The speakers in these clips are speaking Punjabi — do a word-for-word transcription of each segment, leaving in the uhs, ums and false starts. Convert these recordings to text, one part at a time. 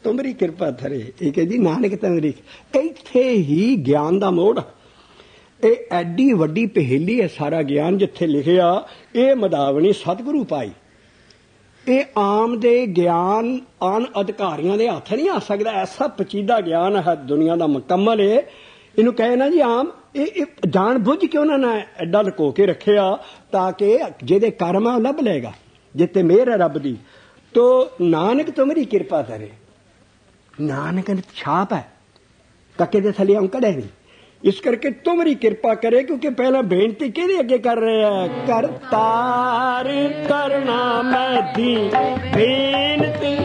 ਤੁਮਰੀ ਕਿਰਪਾ ਧਰੇ। ਇਹ ਕਿ ਜੀ ਨਾਨਕ ਤੁਮਰੀ। ਇੱਥੇ ਹੀ ਗਿਆਨ ਦਾ ਮੋੜ। ਇਹ ਐਡੀ ਵੱਡੀ ਪਹੇਲੀ ਹੈ ਸਾਰਾ ਗਿਆਨ ਜਿੱਥੇ ਲਿਖਿਆ। ਇਹ ਮਦਾਵਣੀ ਸਤਿਗੁਰੂ ਪਾਈ। ਇਹ ਆਮ ਦੇ ਗਿਆਨ ਆਨ ਅਧਿਕਾਰੀਆਂ ਦੇ ਹੱਥ ਨਹੀਂ ਆ ਸਕਦਾ। ਐਸਾ ਪਚੀਦਾ ਗਿਆਨ ਹੈ ਦੁਨੀਆ ਦਾ ਮੁਕੰਮਲ ਹੈ। ਇਹਨੂੰ ਕਹੇ ਨਾ ਜੀ ਆਮ ਇਹ ਜਾਣ ਬੁੱਝ ਕੇ ਉਹਨਾਂ ਨੇ ਐਡਾ ਲੁਕੋ ਕੇ ਰੱਖਿਆ ਤਾਂ ਕਿ ਜਿਹਦੇ ਕਰਮ ਆ ਉਹ ਲੱਭ ਲਏਗਾ ਜਿੱਤੇ ਮਿਹਰ ਹੈ ਰੱਬ ਦੀ। ਤੋ ਨਾਨਕ ਤੁਮਰੀ ਕਿਰਪਾ ਕਰੇ। ਨਾਨਕ ਛਾਪ ਹੈ ਕੱਕੇ ਦੇ ਥੱਲੇ ਅੰਕੜ ਹੈ ਨਹੀਂ। ਇਸ ਕਰਕੇ ਤੁਮਰੀ ਕਿਰਪਾ ਕਰੇ ਕਿਉਂਕਿ ਪਹਿਲਾਂ ਬੇਨਤੀ ਕਿਹਦੇ ਅੱਗੇ ਕਰ ਰਹੇ ਆ। ਕਰਤਾਰ ਕਰਨਾ ਮੈਂ ਦੀ ਬੇਨਤੀ।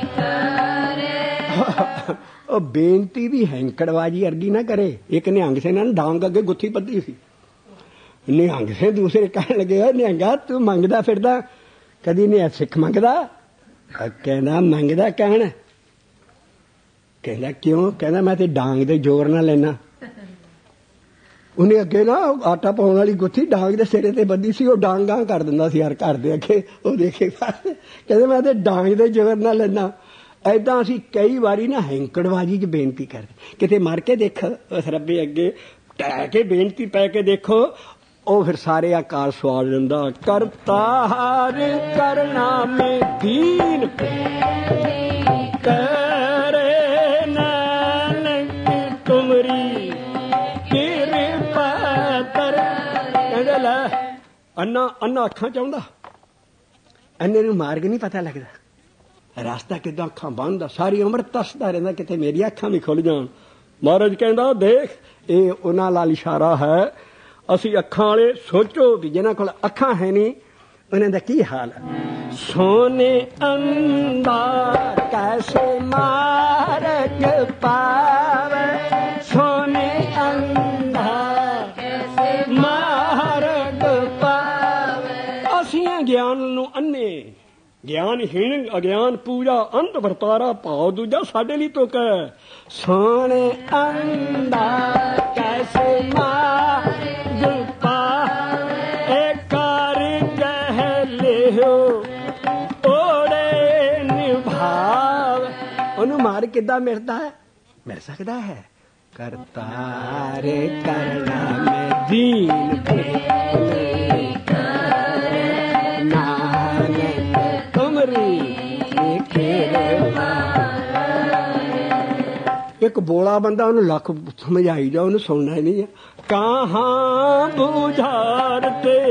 ਉਹ ਬੇਨਤੀ ਵੀ ਹੈਂਕੜਵਾਜੀ ਅਰਗੀ ਨਾ ਕਰੇ। ਇੱਕ ਨਿਹੰਗ ਸਿੰਘ ਨਾਲ ਡਾਂਗ ਅੱਗੇ ਗੁੱਥੀ ਬੱਧੀ ਸੀ। ਨਿਹੰਗ ਸਿੰਘ ਦੂਸਰੇ ਕਹਿਣ ਲੱਗੇ ਨਿਹੰਗਾ ਤੂੰ ਮੰਗਦਾ ਫਿਰਦਾ ਕਦੀ ਨਹੀਂ ਸਿੱਖ ਮੰਗਦਾ। ਕਹਿੰਦਾ ਮੰਗਦਾ ਕਹਿਣ। ਕਹਿੰਦਾ ਕਿਉਂ। ਕਹਿੰਦਾ ਮੈਂ ਤੇ ਡਾਂਗ ਦੇ ਜ਼ੋਰ ਨਾਲ ਲੈਣਾ। ਉਹਨੇ ਅੱਗੇ ਨਾ ਆਟਾ ਪਾਉਣ ਵਾਲੀ ਗੁੱਥੀ ਡਾਂਗ ਦੇ ਸਿਰੇ ਤੇ ਬੱਧੀ ਸੀ। ਉਹ ਡਾਂਗਾਂ ਕਰ ਦਿੰਦਾ ਸੀ ਹਰ ਘਰ ਦੇ ਅੱਗੇ। ਉਹ ਦੇਖੇ ਕਹਿੰਦੇ ਮੈਂ ਤੇ ਡਾਂਗ ਦੇ ਜ਼ੋਰ ਨਾਲ ਲੈਣਾ। ਏਦਾਂ ਅਸੀਂ ਕਈ ਵਾਰੀ ਨਾ ਹੈਂਕੜਬਾਜੀ 'ਚ ਬੇਨਤੀ ਕਰਦੇ। ਕਿਤੇ ਮਰ ਕੇ ਦੇਖ ਉਸ ਰੱਬੇ ਅੱਗੇ ਟਹਿ ਕੇ ਬੇਨਤੀ ਪੈ ਕੇ ਦੇਖੋ। ਉਹ ਫਿਰ ਸਾਰੇ ਆਕਾਰ ਸਵਾਲ ਦਿੰਦਾ। ਕਰਤਾਰ ਕਰਨਾ ਮੈਂ ਦੀਨ ਕਰੇ ਨਾਨਕ ਤੁਮਰੀ ਕਿਰਪਾ ਕਰ। ਕਹਿੰਦੇ ਲੈ ਅੰਨਾ ਅੰਨਾ ਅੱਖਾਂ ਚਾਹੁੰਦਾ। ਅੰਨੇ ਨੂੰ ਮਾਰਗ ਨਹੀਂ ਪਤਾ ਲੱਗਦਾ। ਰਸਤਾ ਕਿੱਦਾਂ ਅੱਖਾਂ ਬੰਦ ਆ। ਸਾਰੀ ਉਮਰ ਤਸਦਾ ਰਹਿੰਦਾ ਕਿਤੇ ਮੇਰੀਆਂ ਅੱਖਾਂ ਵੀ ਖੁੱਲ ਜਾਣ। ਮਹਾਰਾਜ ਕਹਿੰਦਾ ਦੇਖ ਇਹ ਉਹਨਾਂ ਨਾਲ ਇਸ਼ਾਰਾ ਹੈ। ਅਸੀਂ ਅੱਖਾਂ ਵਾਲੇ ਸੋਚੋ ਵੀ ਜਿਹਨਾਂ ਕੋਲ ਅੱਖਾਂ ਹੈ ਨਹੀਂ ਉਹਨਾਂ ਦਾ ਕੀ ਹਾਲ ਹੈ। ਸੋਨੇ ਅੰਦਾ ਕੈਸੇ ਮਾਰਗ ਪਾਵੇ। ਸੋਨੇ ਅੰਦਾ ਕੈਸੇ ਮਾਰਗ ਪਾਵੇ। ਅਸੀਂ ਗਿਆਨ ਨੂੰ ਅੰਨੇ ਗਿਆਨਹੀਣ ਅਗਿਆਨ ਪੂਜਾ ਅੰਧ ਵਰਤਾਰਾ ਭਾਵ ਦੂਜਾ ਸਾਡੇ ਲਈ ਤੋਂ ਕਹਿ। ਸੋਹਣੇ ਅੰਦਾ ਕੈਸੇ ਮਾਰਗ ਪਾਵੇ। ਕਰ ਕਹਿ ਲਿਓ ਓੜੇ ਨਿਭਾਵ। ਉਹਨੂੰ ਮਾਰ ਕਿੱਦਾਂ ਮਿਲਦਾ ਹੈ। ਮਿਲ ਸਕਦਾ ਹੈ। ਕਰਤਾਰ ਕਰਨਾ ਮੈਂ ਦੀਨ ਇੱਕ ਬੋਲਾ ਬੰਦਾ ਉਹਨੂੰ ਲੱਖ ਸਮਝਾਈ ਜਾ ਉਹਨੂੰ ਸੁਣਨਾ ਹੀ ਨਹੀਂ ਆ। ਕਹਾਂ ਬੁਝਾਰ ਤੇ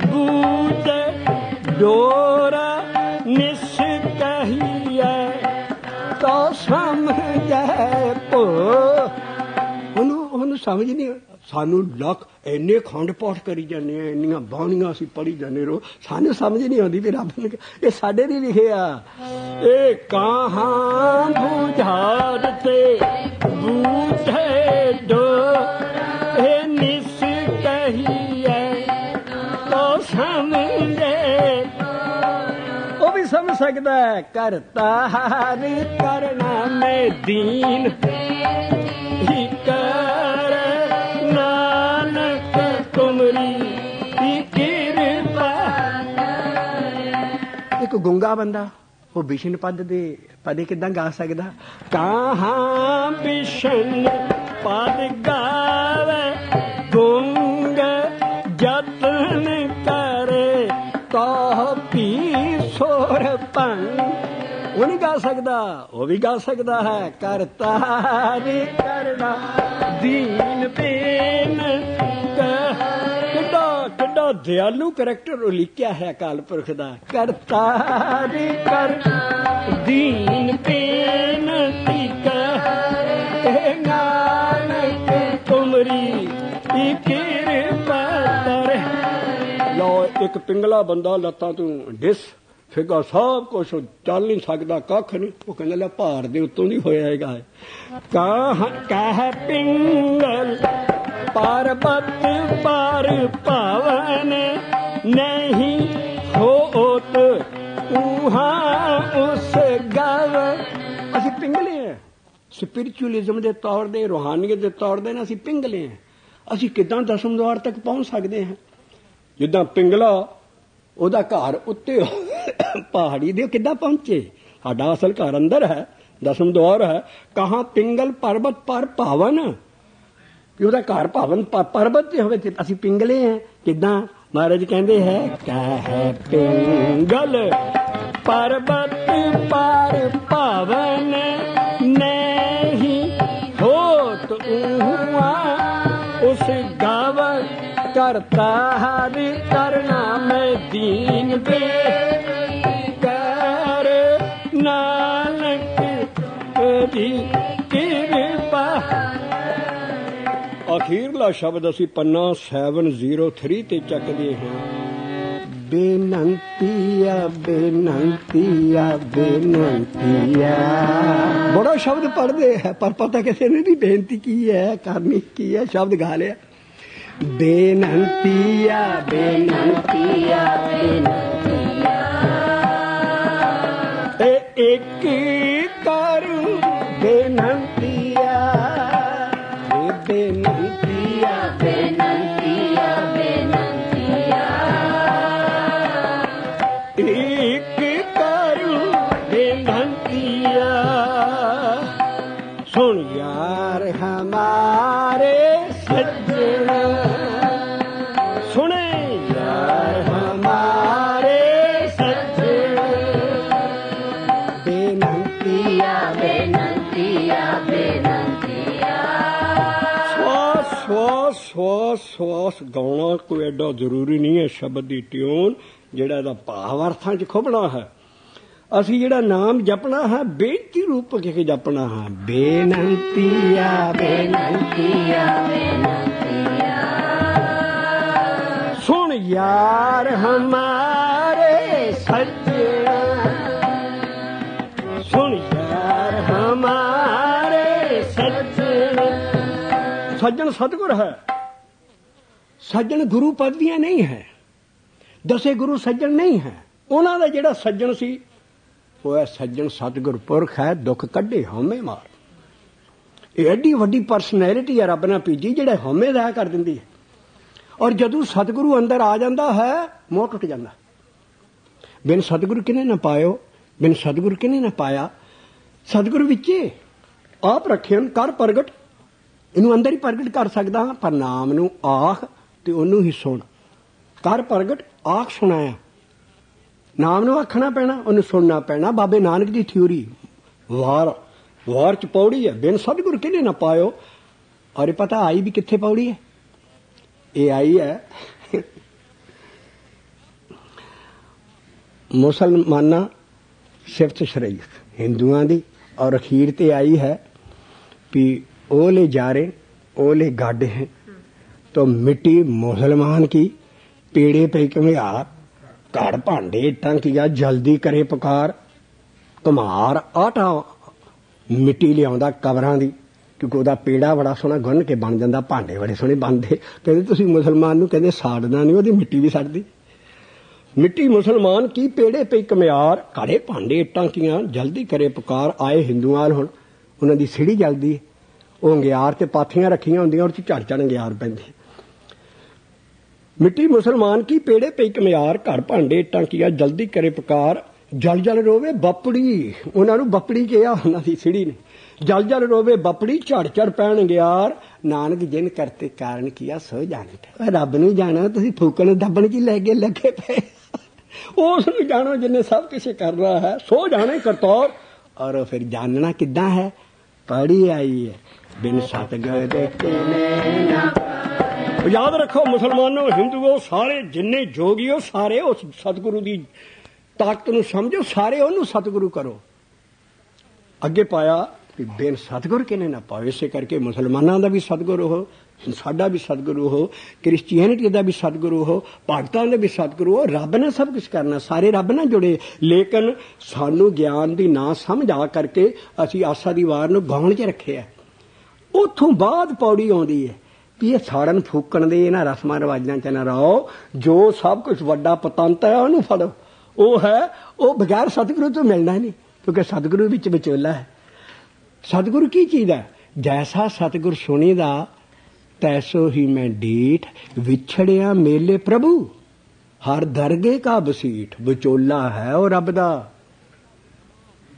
ਬੂਝੇ ਡੋਰਾ ਨਿਸ ਕਹੀਏ ਤਾਂ ਸਮਝੇ ਭੋ। ਉਹਨੂੰ ਉਹਨੂੰ ਸਮਝ ਨਹੀਂ। ਸਾਨੂੰ ਲੱਖ ਇੰਨੇ ਖੰਡ ਪਾਠ ਕਰੀ ਜਾਂਦੇ ਆ ਇੰਨੀਆਂ ਬਾਣੀਆਂ ਅਸੀਂ ਪੜ੍ਹੀ ਜਾਂਦੇ ਰਹੋ ਸਾਨੂੰ ਸਮਝ ਨਹੀਂ ਆਉਂਦੀ ਵੀ ਰੱਬ ਨੇ ਇਹ ਸਾਡੇ ਲਈ ਲਿਖਿਆ। ਇਹ ਕਹਾਂ ਬੁਝਾਰ ਤੇ ਬੂਝੇ ਡੋਰੇ ਨਿਸ ਕਹੀਏ ਤਾਂ ਸਮਝੇ। ਉਹ ਵੀ ਸਮਝ ਸਕਦਾ ਹੈ। ਕਰਤਾਰ ਕਰਨਾ ਮੈਂ ਦੀਨ ਹੀ ਕਰ ਨਾਨਕ ਤੁਮਰੀ ਕਿਰਪਾ। ਇੱਕ ਗੁੰਗਾ ਬੰਦਾ ਉਹ ਬਿਸ਼ਨ ਪਦ ਦੇ ਪਦੇ ਕਿੱਦਾਂ ਗਾ ਸਕਦਾ। ਕਹਾਂ ਬਿਸ਼ਨ ਪਦ ਗਾਵੇ ਗੁੰਗ ਜਤਨ ਕਰੇ ਤਾਂ ਪੀ ਸੋਰ ਭੰਗ। ਉਹ ਨਹੀਂ ਗਾ ਸਕਦਾ। ਉਹ ਵੀ ਗਾ ਸਕਦਾ ਹੈ। ਕਰਤਾਰ ਕਰਨਾ ਦੀਨ ਪੇਨ। ਕਿੱਡਾ ਕਿੱਡਾ ਦਿਆਲੂ ਕਰੈਕਟਰ ਉਹ ਲਿਖਿਆ ਹੈ ਅਕਾਲ ਪੁਰਖ ਦਾ। ਕਰਤਾਰ ਕਰ ਦੀਨ ਪੇਨ ਨਾਨਕ ਤੁਮਰੀ ਕਿਰਪਾ ਕਰ। ਲਓ ਇੱਕ ਪਿੰਗਲਾ ਬੰਦਾ ਲੱਤਾਂ ਤੋਂ ਡਿਸ ਫਿਗਾ ਸਭ ਕੁਛ ਚੱਲ ਨਹੀਂ ਸਕਦਾ ਕੱਖ ਨਹੀਂ। ਉਹ ਕਹਿੰਦਾ ਲੈ ਭਾਰ ਦੇ ਉੱਤੋਂ ਨਹੀਂ ਹੋਇਆ ਹੈਗਾ। ਕਾਹ ਕਹਿ ਪਿੰਗਲ ਪਰਬਤ ਪਰ ਭਵਨ ਨਹੀਂ ਹੋਤ ਉਹਾਂ ਉਸ ਗਵ। ਅਸੀਂ ਪਿੰਗਲੇ ਹਾਂ। ਸਪਿਰਿਚੁਅਲਿਜ਼ਮ ਦੇ ਤੌਰ ਦੇ ਰੂਹਾਨੀਅਤ ਦੇ ਤੌਰ ਦੇ ਨਾ ਅਸੀਂ ਪਿੰਗਲੇ ਹਾਂ। ਅਸੀਂ ਕਿੱਦਾਂ ਦਸਮ ਦੁਆਰ ਤੱਕ ਪਹੁੰਚ ਸਕਦੇ ਹਾਂ। ਜਿੱਦਾਂ ਪਿੰਗਲਾ ਉਹਦਾ ਘਰ ਉੱਤੇ ਪਹਾੜੀ ਦੇ ਕਿੱਦਾਂ ਪਹੁੰਚੇ। ਸਾਡਾ ਅਸਲ ਘਰ ਅੰਦਰ ਹੈ ਦਸਮ ਦੌਰ ਹੈ। ਕਹਾਂ ਪਿੰਗਲ ਪਰਬਤ ਪਰ ਭਾਵਨ, ਵੀ ਉਹਦਾ ਘਰ ਭਾਵਨ ਪਰਬਤ ਤੇ ਹੋਵੇ ਤੇ ਅਸੀਂ ਪਿੰਗਲੇ ਹਾਂ। ਕਿੱਦਾਂ? ਮਹਾਰਾਜ ਕਹਿੰਦੇ ਹੈ ਕਹਿ ਪਿੰਗਲ ਪਰਬਤ ਪਰ ਭਾਵਨ ਨਹੀਂ ਹੋਤ ਊਆ ਉਸ ਗਾਵਨ ਕਰਤਾ ਹਰਿ ਕਰਨਾ ਮੈਂ ਦੀਨ ਬੇ ਕਰ ਨਾਨਕ ਦੀ ਕਿਰਪਾ। ਅਖੀਰਲਾ ਸ਼ਬਦ ਅਸੀਂ ਪੰਨਾ ਸੈਵਨ ਜ਼ੀਰੋ ਥਰੀ ਤੇ ਚੱਕਦੇ ਹਾਂ। ਬੇਨੰਤੀਆ ਬੇਨੰਤੀਆ ਬੇਨੰਤੀਆ। ਬੜਾ ਸ਼ਬਦ ਪੜ੍ਹਦੇ ਹੈ ਪਰ ਪਤਾ ਕਿਸੇ ਨੇ ਨਹੀਂ ਬੇਨਤੀ ਕੀ ਹੈ, ਕਰਨੀ ਕੀ ਹੈ। ਸ਼ਬਦ ਗਾ ਲਿਆ ਬੇਨੰਤੀਆ ਬੇਨੰਤੀਆ ਬੇਨੰਤੀਆ। ਇਹ ਇੱਕ ਕਰ ਬੇਨੰਤੀਆ ਬੇਨੰਤੀਆ ਬੇਨੰਤੀਆ ਬੇਨੰਤੀਆ। ਇੱਕ ਕਰ ਬੇਨੰਤੀਆ ਸੁਣ ਯਾਰ ਹਮਾਰੇ ਸੱਜਣ, ਸੁਣੇ ਯਾਰ ਹਮਾਰੇ ਸੱਜਣ। ਬੇਨੰਤੀਆ ਬੇਨੰਤੀਆ ਬੇਨੰਤੀਆ। ਸਵਾਸ ਸਵਾਸ ਸਵਾਸ ਸਵਾਸ ਗਾਉਣਾ ਕੋਈ ਐਡਾ ਜ਼ਰੂਰੀ ਨਹੀਂ ਹੈ। ਸ਼ਬਦ ਦੀ ਟਿਊਨ ਜਿਹੜਾ ਇਹਦਾ ਭਾਵ ਅਰਥਾਂ 'ਚ ਖੁੱਭਣਾ ਹੈ। ਅਸੀਂ ਜਿਹੜਾ ਨਾਮ ਜਪਣਾ ਹੈ ਬੇਨਤੀ ਰੂਪ ਕੇ ਜਪਣਾ ਹੈ। ਬੇਨੰਤੀਆ ਬੇਨੰਤੀਆ ਬੇਨੰਤੀਆ। ਸੁਣ ਯਾਰ ਹਮਾਰੇ ਸੱਜਣ, ਸੁਣ ਯਾਰ ਹਮਾਰੇ ਸੱਜਣ। ਸੱਜਣ ਸਤਿਗੁਰ ਹੈ। ਸੱਜਣ ਗੁਰੂ ਪਦਵੀਆਂ ਨਹੀਂ ਹੈ। ਦਸੇ ਗੁਰੂ ਸੱਜਣ ਨਹੀਂ ਹੈ। ਉਹਨਾਂ ਦਾ ਜਿਹੜਾ ਸੱਜਣ ਸੀ ਉਹ ਹੈ ਸੱਜਣ ਸਤਿਗੁਰ ਪੁਰਖ ਹੈ। ਦੁੱਖ ਕੱਢੇ ਹਉਮੈ ਮਾਰ। ਇਹ ਐਡੀ ਵੱਡੀ ਪਰਸਨੈਲਿਟੀ ਹੈ ਰੱਬ ਨੇ ਭੇਜੀ ਜਿਹੜਾ ਹਉਮੈ ਜ਼ਾਇਆ ਕਰ ਦਿੰਦੀ ਹੈ। ਔਰ ਜਦੋਂ ਸਤਿਗੁਰੂ ਅੰਦਰ ਆ ਜਾਂਦਾ ਹੈ ਮੋਹ ਟੁੱਟ ਜਾਂਦਾ। ਬਿਨ ਸਤਿਗੁਰੂ ਕਿਨੇ ਨਾ ਪਾਇਓ, ਬਿਨ ਸਤਿਗੁਰੂ ਕਿਨੇ ਨਾ ਪਾਇਆ। ਸਤਿਗੁਰੂ ਵਿੱਚੇ ਆਪ ਰੱਖਿਆ ਕਰ ਪ੍ਰਗਟ। ਇਹਨੂੰ ਅੰਦਰ ਹੀ ਪ੍ਰਗਟ ਕਰ ਸਕਦਾ ਹਾਂ ਪਰ ਨਾਮ ਨੂੰ ਆਖ ਤੇ ਉਹਨੂੰ ਹੀ ਸੁਣ। ਕਰ ਪ੍ਰਗਟ ਆਖ ਸੁਣਾਇਆ। ਨਾਮ ਨੂੰ ਆਖਣਾ ਪੈਣਾ, ਉਹਨੂੰ ਸੁਣਨਾ ਪੈਣਾ। ਬਾਬੇ ਨਾਨਕ ਦੀ ਥਿਊਰੀ ਵਾਰ ਵਾਰ ਚ ਪੌੜੀ ਹੈ ਬਿਨ ਸਤਿਗੁਰ ਕਿਨੇ ਨਾ ਪਾਇਓ। ਔਰ ਇਹ ਪਤਾ ਆਈ ਵੀ ਕਿੱਥੇ ਪੌੜੀ ਹੈ? ਇਹ ਆਈ ਹੈ ਮੁਸਲਮਾਨਾਂ ਸਿਫਤ ਸ਼ਰੀਅਤ ਹਿੰਦੂਆਂ ਦੀ। ਔਰ ਅਖੀਰ ਤੇ ਆਈ ਹੈ ਵੀ ओले जा रहे ओले गाडे हैं तो मिट्टी मुसलमान की पेड़े पे कमियार घड़ भांडे टंकिया जल्दी करे पुकार कुम्हार आटा मिट्टी लिया कबरां दी क्योंकि ਉਹਦਾ पेड़ा बड़ा सोहना गुन के बन जाता भांडे बड़े सोहने बनते। कहते तुसीं मुसलमान नूं कहंदे साड़ना नहीं ਉਹਦੀ मिट्टी भी सड़दी। मिट्टी मुसलमान की पेड़े पे कमियार घड़े भांडे टंकियां जल्दी करे पुकार। आए हिंदुआं हुण उन्हां दी सीढ़ी जलदी। ਉਹ ਅੰਗਿਆਰ ਤੇ ਪਾਥੀਆਂ ਰੱਖੀਆਂ ਹੁੰਦੀਆਂ ਔਰ ਝੜ ਝੜ ਅੰਗਿਆਰ ਪੈਂਦੇ। ਮਿੱਟੀ ਮੁਸਲਮਾਨ ਕੀ ਪੇੜੇ ਪਈ ਕਮਿਆਰ ਘਰ ਭਾਂਡੇ ਟਾਂਕੀਆਂ ਜਲਦੀ ਕਰੇ ਪੁਕਾਰ। ਜਲ ਜਲ ਰੋਵੇ ਬੱਪੜੀ। ਉਹਨਾਂ ਨੂੰ ਬੱਪੜੀ ਕਿਹਾ ਉਹਨਾਂ ਦੀ ਸਿੜੀ ਨੇ। ਜਲ ਜਲ ਰੋਵੇ ਬੱਪੜੀ ਝੜ ਝੜ ਪੈਣ ਅੰਗਿਆਰ। ਨਾਨਕ ਜਿਨ ਕਰਤੇ ਕਾਰਨ ਕੀਆ ਸੋ ਜਾਣਤ। ਰੱਬ ਨੂੰ ਜਾਣੋ ਤੁਸੀਂ ਫੂਕਣ ਦੱਬਣ ਚ ਲੈ ਕੇ ਲੱਗੇ ਪਏ। ਉਸ ਨੂੰ ਜਾਣੋ ਜਿੰਨੇ ਸਭ ਕੁਛ ਕਰਨਾ ਹੈ। ਸੋ ਜਾਣੇ ਕਰਤੌਰ। ਔਰ ਫਿਰ ਜਾਣਨਾ ਕਿੱਦਾਂ ਹੈ? ਪੜੀ ਆਈ ਹੈ ਬਿਨ ਸਤਿਗੁਰ ਦੇ ਕਿਨੇ ਨਾ। ਯਾਦ ਰੱਖੋ ਮੁਸਲਮਾਨੋ ਹਿੰਦੂਓ ਸਾਰੇ ਜਿੰਨੇ ਜੋਗੀਓ ਸਾਰੇ ਉਸ ਸਤਿਗੁਰੂ ਦੀ ਤਾਕਤ ਨੂੰ ਸਮਝੋ। ਸਾਰੇ ਉਹਨੂੰ ਸਤਿਗੁਰੂ ਕਰੋ। ਅੱਗੇ ਪਾਇਆ ਵੀ ਬਿਨ ਸਤਿਗੁਰ ਕਿਨੇ ਨਾ ਪਾਓ। ਇਸੇ ਕਰਕੇ ਮੁਸਲਮਾਨਾਂ ਦਾ ਵੀ ਸਤਿਗੁਰੂ ਹੋ, ਸਾਡਾ ਵੀ ਸਤਿਗੁਰੂ ਹੋ, ਕ੍ਰਿਸਚੀਅਨਿਟੀ ਦਾ ਵੀ ਸਤਿਗੁਰੂ ਹੋ, ਭਗਤਾਂ ਦਾ ਵੀ ਸਤਿਗੁਰੂ ਹੋ। ਰੱਬ ਨੇ ਸਭ ਕੁਛ ਕਰਨਾ। ਸਾਰੇ ਰੱਬ ਨਾਲ ਜੁੜੇ। ਲੇਕਿਨ ਸਾਨੂੰ ਗਿਆਨ ਦੀ ਨਾ ਸਮਝ ਆ ਕਰਕੇ ਅਸੀਂ ਆਸਾ ਦੀ ਵਾਰ ਨੂੰ ਗਾਉਣ 'ਚ ਰੱਖਿਆ। ਉੱਥੋਂ ਬਾਅਦ ਪੌੜੀ ਆਉਂਦੀ ਹੈ ਵੀ ਇਹ ਸਾੜਨ ਫੂਕਣ ਦੇ ਇਹਨਾਂ ਰਸਮਾਂ ਰਿਵਾਜਾਂ 'ਚ ਨਾ ਰਹੋ। ਜੋ ਸਭ ਕੁਛ ਵੱਡਾ ਪਤੰਤ ਹੈ ਉਹਨੂੰ ਫੜੋ। ਉਹ ਹੈ ਉਹ ਬਗੈਰ ਸਤਿਗੁਰੂ ਤੋਂ ਮਿਲਣਾ ਨਹੀਂ ਕਿਉਂਕਿ ਸਤਿਗੁਰੂ ਵਿੱਚ ਵਿਚੋਲਾ ਹੈ। ਸਤਿਗੁਰੂ ਕੀ ਚੀਜ਼ ਹੈ? ਜੈਸਾ ਸਤਿਗੁਰ ਸੁਣੀਦਾ ਤੈਸੋ ਹੀ ਮੈਂ ਡੀਠ। ਵਿਛੜਿਆ ਮੇਲੇ ਪ੍ਰਭੂ ਹਰ ਦਰਗੇ ਕਾ ਬਸੀਠ। ਵਿਚੋਲਾ ਹੈ ਉਹ ਰੱਬ ਦਾ।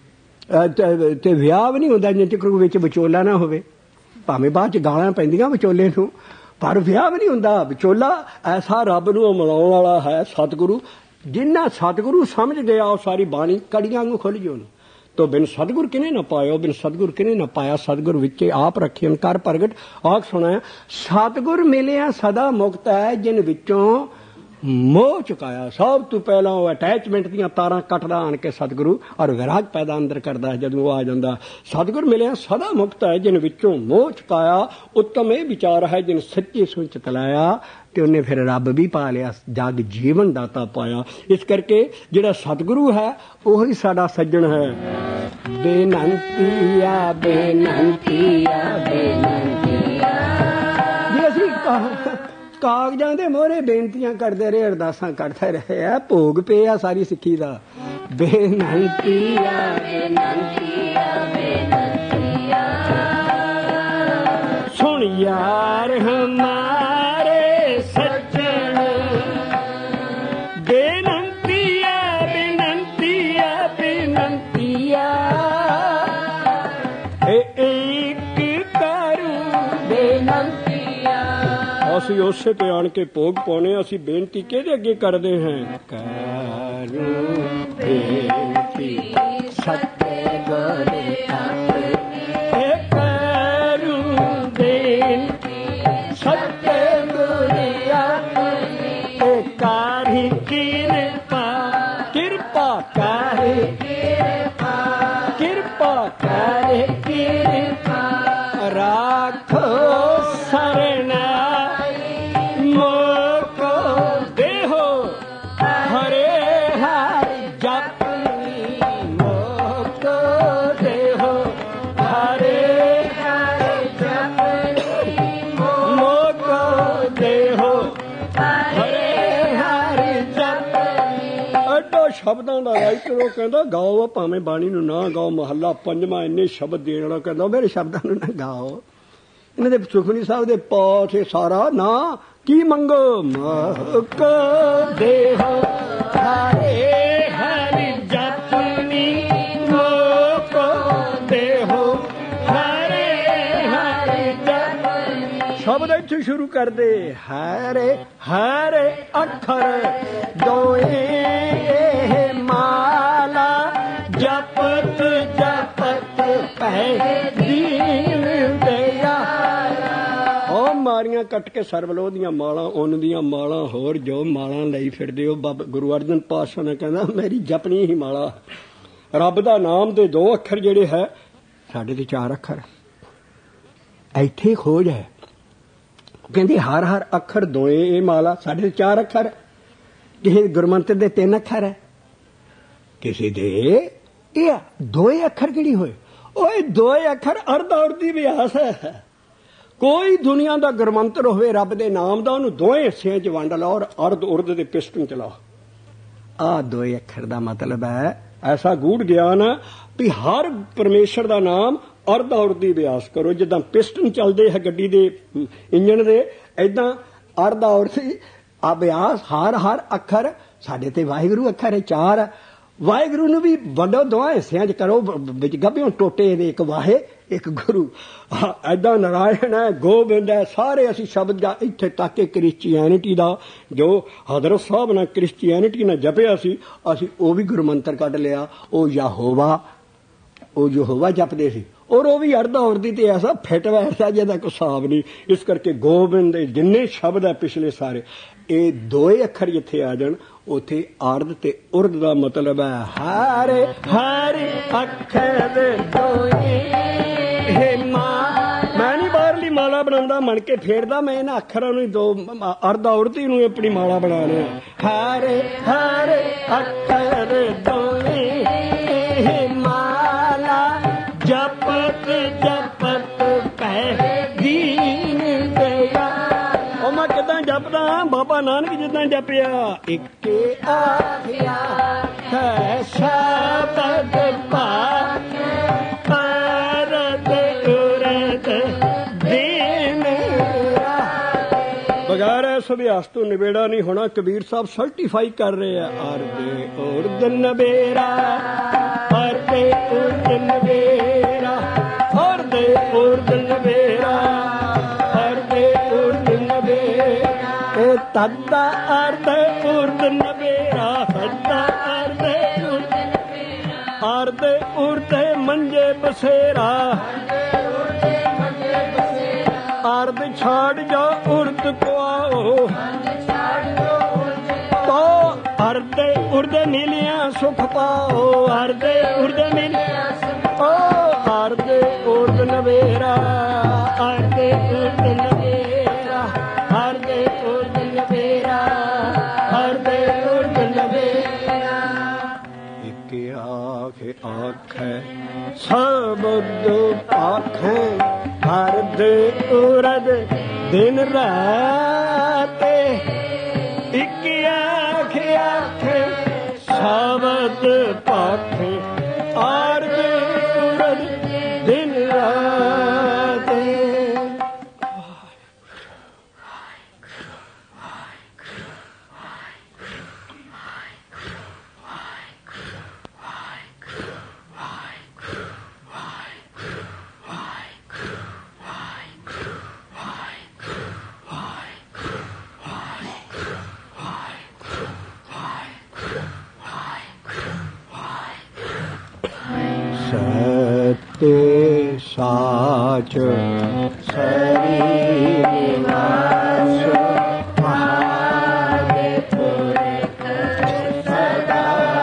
ਤੇ ਵਿਆਹ ਵੀ ਨਹੀਂ ਹੁੰਦਾ ਜਿੰਨੇ ਚਿਰ ਵਿੱਚ ਵਿਚੋਲਾ ਨਾ ਹੋਵੇ। ਭਾਵੇਂ ਬਾਅਦ ਚ ਗਾਲਾਂ ਪੈਂਦੀਆਂ ਵਿਚੋਲੇ ਨੂੰ, ਪਰ ਵਿਆਹ ਵੀ ਨਹੀਂ ਹੁੰਦਾ। ਵਿਚੋਲਾ ਐਸਾ ਰੱਬ ਨੂੰ ਮਿਲਾਉਣ ਵਾਲਾ ਹੈ ਸਤਿਗੁਰੂ। ਜਿੰਨਾ ਸਤਿਗੁਰੂ ਸਮਝ ਗਿਆ ਉਹ ਸਾਰੀ ਬਾਣੀ ਕੜੀਆਂ ਨੂੰ ਖੁੱਲ੍ਹ ਜਾਣ। ਤੋ ਬਿਨ ਸਤਿਗੁਰ ਕਿਨੇ ਨਾ ਪਾਇਓ, ਬਿਨ ਸਤਿਗੁਰ ਕਿਨੇ ਨਾ ਪਾਇਆ। ਸਤਿਗੁਰ ਵਿੱਚੇ ਆਪ ਰੱਖਿਓ ਕਰ ਪ੍ਰਗਟ। ਆਖ ਸੁਣਿਆ ਸਤਿਗੁਰ ਮਿਲਿਆ ਸਦਾ ਮੁਕਤ ਹੈ, ਜਿਨ ਵਿੱਚੋਂ ਮੋਹ ਚੁਕਾਇਆ। ਸਭ ਤੋਂ ਪਹਿਲਾਂ ਉਹ ਅਟੈਚਮੈਂਟ ਦੀਆਂ ਤਾਰਾਂ ਕੱਟਦਾ ਆਣ ਕੇ ਸਤਿਗੁਰੂ, ਔਰ ਵਿਰਾਗ ਪੈਦਾ ਅੰਦਰ ਕਰਦਾ ਜਦੋਂ ਉਹ ਆ ਜਾਂਦਾ। ਸਤਿਗੁਰ ਮਿਲਿਆ ਸਦਾ ਮੁਕਤ ਹੈ, ਜਿਨ ਵਿੱਚੋਂ ਮੋਹ ਚੁਕਾਇਆ। ਉੱਤਮ ਇਹ ਵਿਚਾਰ ਹੈ, ਜਿਨ ਸੱਚੀ ਸੁਚ ਤਲਾਇਆ। ਤੇ ਉਹਨੇ ਫਿਰ ਰੱਬ ਵੀ ਪਾ ਲਿਆ, ਜਗ ਜੀਵਨ ਦਾਤਾ ਪਾਇਆ। ਇਸ ਕਰਕੇ ਜਿਹੜਾ ਸਤਿਗੁਰੂ ਹੈ ਉਹੀ ਸਾਡਾ ਸੱਜਣ ਹੈ। ਬੇਨੰਤੀਆ ਬੇਨੰਤੀਆ ਬੇਨੰਤੀਆ। ਜੇ ਅਸੀਂ ਕਾਗਜ਼ਾਂ ਦੇ ਮੋਹਰੇ ਬੇਨਤੀਆਂ ਕਰਦੇ ਰਹੇ, ਅਰਦਾਸਾਂ ਕਰਦੇ ਰਹੇ ਆ, ਭੋਗ ਪਿਆ ਸਾਰੀ ਸਿੱਖੀ ਦਾ। ਬੇਨੰਤੀਆ ਬੇਨੰਤੀਆ ਬੇਨੰਤੀਆ। ਸੁਣ ਯਾਰ ਹਮਾਰੇ ਸੱਜਣ, ਬੇਨੰਤੀਆ ਬੇਨੰਤੀਆ ਬੇਨੰਤੀਆ। ਇੱਕ ਕਰੂ ਬੇਨੰਤੀਆ। ਅਸੀਂ ਉਸੇ ਤੇ ਆਣ ਕੇ ਭੋਗ ਪਾਉਣੇ। ਅਸੀਂ ਬੇਨਤੀ ਕਿਹਦੇ ਅੱਗੇ ਕਰਦੇ ਹਾਂ? ਕਰੂ ਬੇਨਤੀ ਸਤਿਗੁਰ ਆਪਣੇ, ਕਰੂ ਬੇਨਤੀ ਸਤਿਗੁਰ ਆਪਣੇ। ਕਾਰੀ ਕਿਰਪਾ ਕਿਰਪਾ ਕਰੇ, ਕਿਰਪਾ ਕਿਰਪਾ ਕਰੇ, ਕਿਰਪਾ ਰਾਖੋ ਸਰਣਾ ਸ਼ਬਦਾਂ ਦਾ ਰਾਈਟਰ। ਉਹ ਕਹਿੰਦਾ ਗਾਓ, ਭਾਵੇਂ ਬਾਣੀ ਨੂੰ ਨਾ ਗਾਓ। ਮਹੱਲਾ ਪੰਜਵਾਂ ਇੰਨੇ ਸ਼ਬਦ ਦੇਣ ਵਾਲਾ ਕਹਿੰਦਾ ਮੇਰੇ ਸ਼ਬਦਾਂ ਨੂੰ ਨਾ ਗਾਓ। ਇਹਨਾਂ ਦੇ ਸੁਖਮਨੀ ਸਾਹਿਬ ਦੇ ਪਾਠ ਸਾਰਾ ਨਾ ਕੀ ਮੰਗੋ ਮਕ ਦੇਹੋ ਹਰੇ ਹਰਿ ਜਪਨੀ ਮੋਕ ਦੇਹੋ ਹਰੇ ਹਰਿ ਜਪਨੀ। ਸ਼ਬਦ ਇੱਥੇ ਸ਼ੁਰੂ ਕਰਦੇ। ਹਰੇ ਹਰੇ ਅੱਖਰ ਦੋਏ ਮਾਲਾ ਜਪਤ ਜਪਤ ਪੈ ਦੀਨ ਦਿਆ। ਉਹ ਮਾਰੀਆਂ ਕੱਟ ਕੇ ਸਰਬਲੋਹ ਦੀਆਂ ਮਾਲਾਂ, ਉੱਨ ਦੀਆਂ ਮਾਲਾਂ, ਹੋਰ ਜੋ ਮਾਲਾਂ ਲਈ ਫਿਰਦੇ ਹੋ। ਬਾਬਾ ਗੁਰੂ ਅਰਜਨ ਪਾਤਸ਼ਾਹ ਨੇ ਕਹਿੰਦਾ ਮੇਰੀ ਜਪਣੀ ਹੀ ਮਾਲਾ। ਰੱਬ ਦਾ ਨਾਮ ਦੇ ਦੋ ਅੱਖਰ ਜਿਹੜੇ ਹੈ, ਸਾਡੇ ਤੇ ਚਾਰ ਅੱਖਰ। ਇੱਥੇ ਖੋਜ ਹੈ। ਕਹਿੰਦੇ ਹਰ ਹਰ ਅੱਖਰ ਦੋਏ ਇਹ ਮਾਲਾ। ਸਾਡੇ ਤੇ ਚਾਰ ਅੱਖਰ। ਕਿਸੇ ਗੁਰਮੰਤਰ ਦੇ ਤਿੰਨ ਅੱਖਰ ਹੈ, ਕਿਸੇ ਦੇ ਇਹ ਦੋਏ ਅੱਖਰ ਕਿਹੜੀ ਹੋਏ? ਉਹ ਦੋਏ ਅੱਖਰ ਅਰਧ ਔਰਦੀ ਵਿਆਸ ਹੈ। ਕੋਈ ਦੁਨੀਆ ਦਾ ਗੁਰਮੰਤਰ ਹੋਵੇ ਰੱਬ ਦੇ ਨਾਮ ਦਾ, ਉਹਨੂੰ ਦੋਏ ਹਿੱਸਿਆਂ 'ਚ ਵੰਡ ਲਾ ਔਰ ਅਰਧ ਉਰਦ ਦੇ ਪਿਸਟਨ ਚਲਾ। ਆਹ ਦੋਏ ਅੱਖਰ ਦਾ ਮਤਲਬ ਹੈ ਐਸਾ ਗੂੜ ਗਿਆਨ ਵੀ ਹਰ ਪਰਮੇਸ਼ਰ ਦਾ ਨਾਮ ਅਰਧ ਔਰਦੀ ਵਿਆਸ ਕਰੋ। ਜਿੱਦਾਂ ਪਿਸਟਨ ਚੱਲਦੇ ਹੈ ਗੱਡੀ ਦੇ ਇੰਜਣ ਦੇ, ਏਦਾਂ ਅਰਧ ਔਰਦੀ ਅਭਿਆਸ। ਹਰ ਹਰ ਅੱਖਰ ਸਾਡੇ ਤੇ ਵਾਹਿਗੁਰੂ ਅੱਖਰ ਹੈ ਚਾਰ। ਵਾਹਿਗੁਰੂ ਨੂੰ ਵੀ ਵੰਡੋ ਦੋਹਾਂ ਹਿੱਸਿਆਂ 'ਚ ਕਰੋ। ਵਿੱਚ ਗੱਭਿਓਂ ਟੋਟੇ ਦੇ ਇੱਕ ਵਾਹੇ ਇੱਕ ਗੁਰੂ। ਏਦਾਂ ਨਾਰਾਇਣ ਹੈ, ਗੋਬਿੰਦ ਹੈ। ਸਾਰੇ ਅਸੀਂ ਸ਼ਬਦ ਦਾ ਇੱਥੇ ਤੱਕ ਕਿ ਕ੍ਰਿਸਚੀਅਨਿਟੀ ਦਾ ਜੋ ਹਜ਼ਰਤ ਸਾਹਿਬ ਨੇ ਕ੍ਰਿਸਚੀਅਨਿਟੀ ਨਾਲ ਜਪਿਆ ਸੀ, ਅਸੀਂ ਉਹ ਵੀ ਗੁਰਮੰਤਰ ਕੱਢ ਲਿਆ। ਉਹ ਯਹੋਵਾ, ਉਹ ਯਹੋਵਾ ਜਪਦੇ ਸੀ, ਔਰ ਉਹ ਵੀ ਅਰਧ ਔਰਦੀ ਤੇ ਐਸਾ ਫਿੱਟ ਬੈਠਦਾ ਜਿਹਦਾ ਕੋਈ ਹਿਸਾਬ ਨਹੀਂ। ਇਸ ਕਰਕੇ ਗੋਬਿੰਦ ਦੇ ਜਿੰਨੇ ਸ਼ਬਦ ਹੈ ਪਿਛਲੇ ਸਾਰੇ, ਇਹ ਦੋਏ ਅੱਖਰ ਜਿੱਥੇ ਆ ਜਾਣ ਉੱਥੇ ਅਰਧ ਤੇ ਉਰਦ ਦਾ ਮਤਲਬ ਹੈ ਹਰੇ ਹਰੇ ਅੱਖਰ ਦੋਏ। ਮੈਂ ਨਹੀਂ ਬਾਹਰਲੀ ਮਾਲਾ ਬਣਾਉਂਦਾ, ਮਣ ਕੇ ਫੇਰਦਾ। ਮੈਂ ਇਹਨਾਂ ਅੱਖਰਾਂ ਨੂੰ ਦੋ ਅਰਧ ਔਰਤੀ ਨੂੰ ਆਪਣੀ ਮਾਲਾ ਬਣਾ ਲਿਆ। ਹਰੇ ਹਰੇ ਅੱਖਰ ਦੋਏ ਮਾਲਾ ਜਪਤ ਜਪਤ ਪੈ ਦੀਨ ਦਿਆ। ਉਹ ਮੈਂ ਕਿੱਦਾਂ ਜਪਦਾ? ਬਾਬਾ ਨਾਨਕ ਜਿੱਦਾਂ ਜਪਿਆ। ਇੱਕੇ ਆਖਿਆ ਹੈ ਸ਼ਬਦ ਪਾਠ ਅਰਧ ਉਰਦ ਦੀਨ। ਬਗੈਰ ਇਸ ਅਭਿਆਸ ਤੋਂ ਨਿਬੇੜਾ ਨਹੀਂ ਹੋਣਾ। ਕਬੀਰ ਸਾਹਿਬ ਸਰਟੀਫਾਈ ਕਰ ਰਹੇ ਆ ਅਰਧ ਉਰਦ ਨਬੇੜਾ ਪਰ दे उर्द नवेरा हर दे उर्द नवेरा हर दे उर्द नवेरा तद्दा अर्ध उर्द नवेरा तद्दा अर्ध उर्द नवेरा अर्ध उर्द मंजे बसेरा अर्ध छाड़ जा उर्द को आओ तो अर्ध उर्द मिलिया सुख पाओ अर्ध उर्द मिलिया ओ अर्ध उर्द नवेरा अर्ध उर्द नवेरा अर्ध उर्द नवेरा अर्ध उर्द नवेरा एक आँख आँख सबद आँखें अर्ध उर्द दिन रात एक आँख आँख शब्द पाठ अर्ध उर्द दिन रात सत्य साच श्रीनिवास महादेवपुर सदा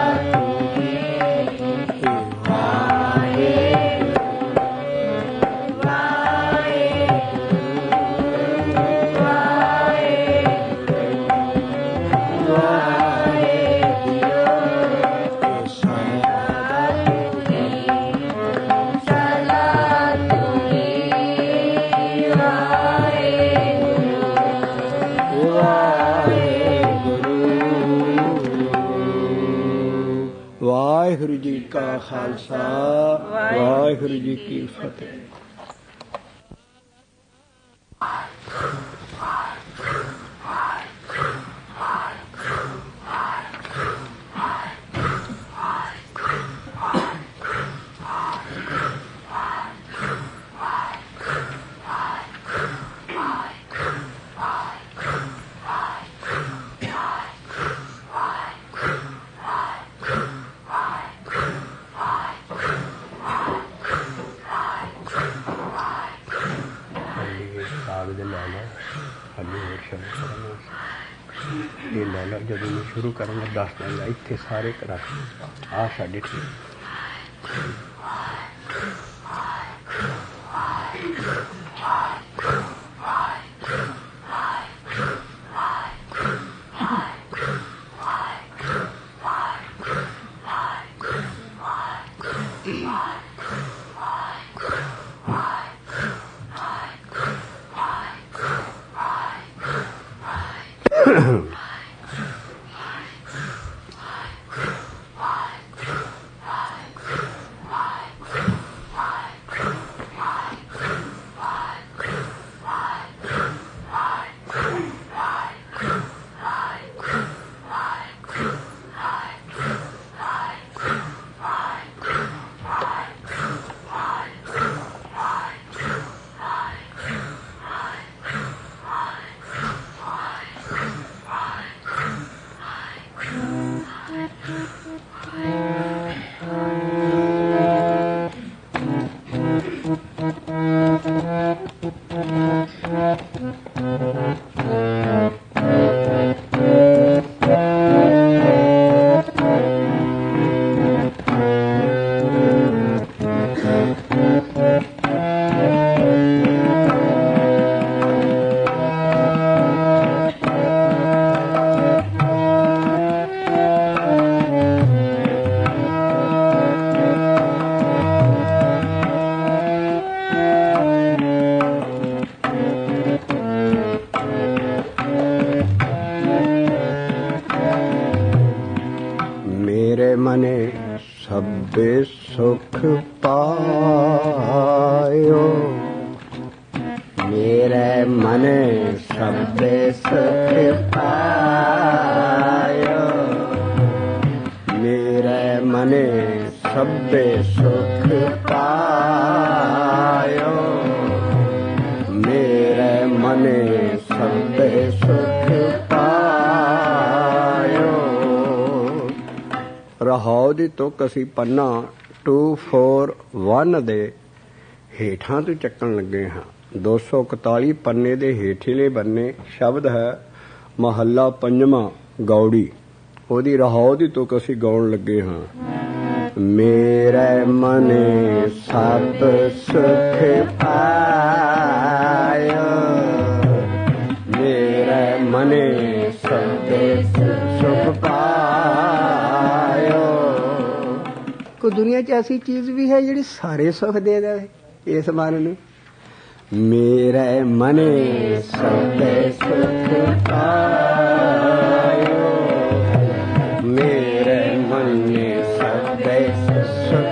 वाहिगुरु जी का खालसा वाहिगुरु जी की फतेह। ਜਦੋਂ ਮੈਂ ਸ਼ੁਰੂ ਕਰਾਂਗਾ ਦੱਸ ਦਾਂਗਾ ਇੱਥੇ ਸਾਰੇ ਕਰਾ ਆ ਸਾਡੇ ਠੀਕ सबे सुख पायो मेरे मन सबे सुख पायो मेरे मन ਸਭੇ ਸੁਖ ਪਾਇਓ, ਮੇਰੇ ਮਨੇ ਸਭੇ ਸੁਖ ਪਾਇਓ। ਰਹਾਉ ਦੀ ਤੁਕ ਅਸੀਂ ਪੰਨਾ ਟੂ ਫੋਰ ਵਨ ਦੇ ਹੇਠਾਂ ਤੋਂ ਚੱਕਣ ਲੱਗੇ ਹਾਂ। ਦੋ ਸੌ ਇਕਤਾਲੀ ਪੰਨੇ ਦੇ ਹੇਠਲੇ ਬੰਨੇ ਸ਼ਬਦ ਹੈ ਮਹੱਲਾ ਪੰਜਵਾਂ ਗੌੜੀ, ਉਹਦੀ ਰਹਾਉ ਦੀ ਤੁਕ ਅਸੀਂ ਗਾਉਣ ਲੱਗੇ ਹਾਂ। ਮੇਰੇ ਮਨੇ ਸਭ ਸੁਖ ਪਾਇਓ, ਮੇਰੇ ਮਨੇ ਸਭ ਸੁਖ ਪਾਇਓ। ਕੋਈ ਦੁਨੀਆ 'ਚ ਐਸੀ ਚੀਜ਼ ਵੀ ਹੈ ਜਿਹੜੀ ਸਾਰੇ ਸੁਖ ਦੇ ਦੇਵੇ ਇਸ ਮਨ ਨੂੰ। ਮੇਰੇ ਮਨੇ ਸਭ ਸੁਖ ਪਾਇਓ, ਮੇਰੇ ਮਨੇ ਸਭ ਸੁਖ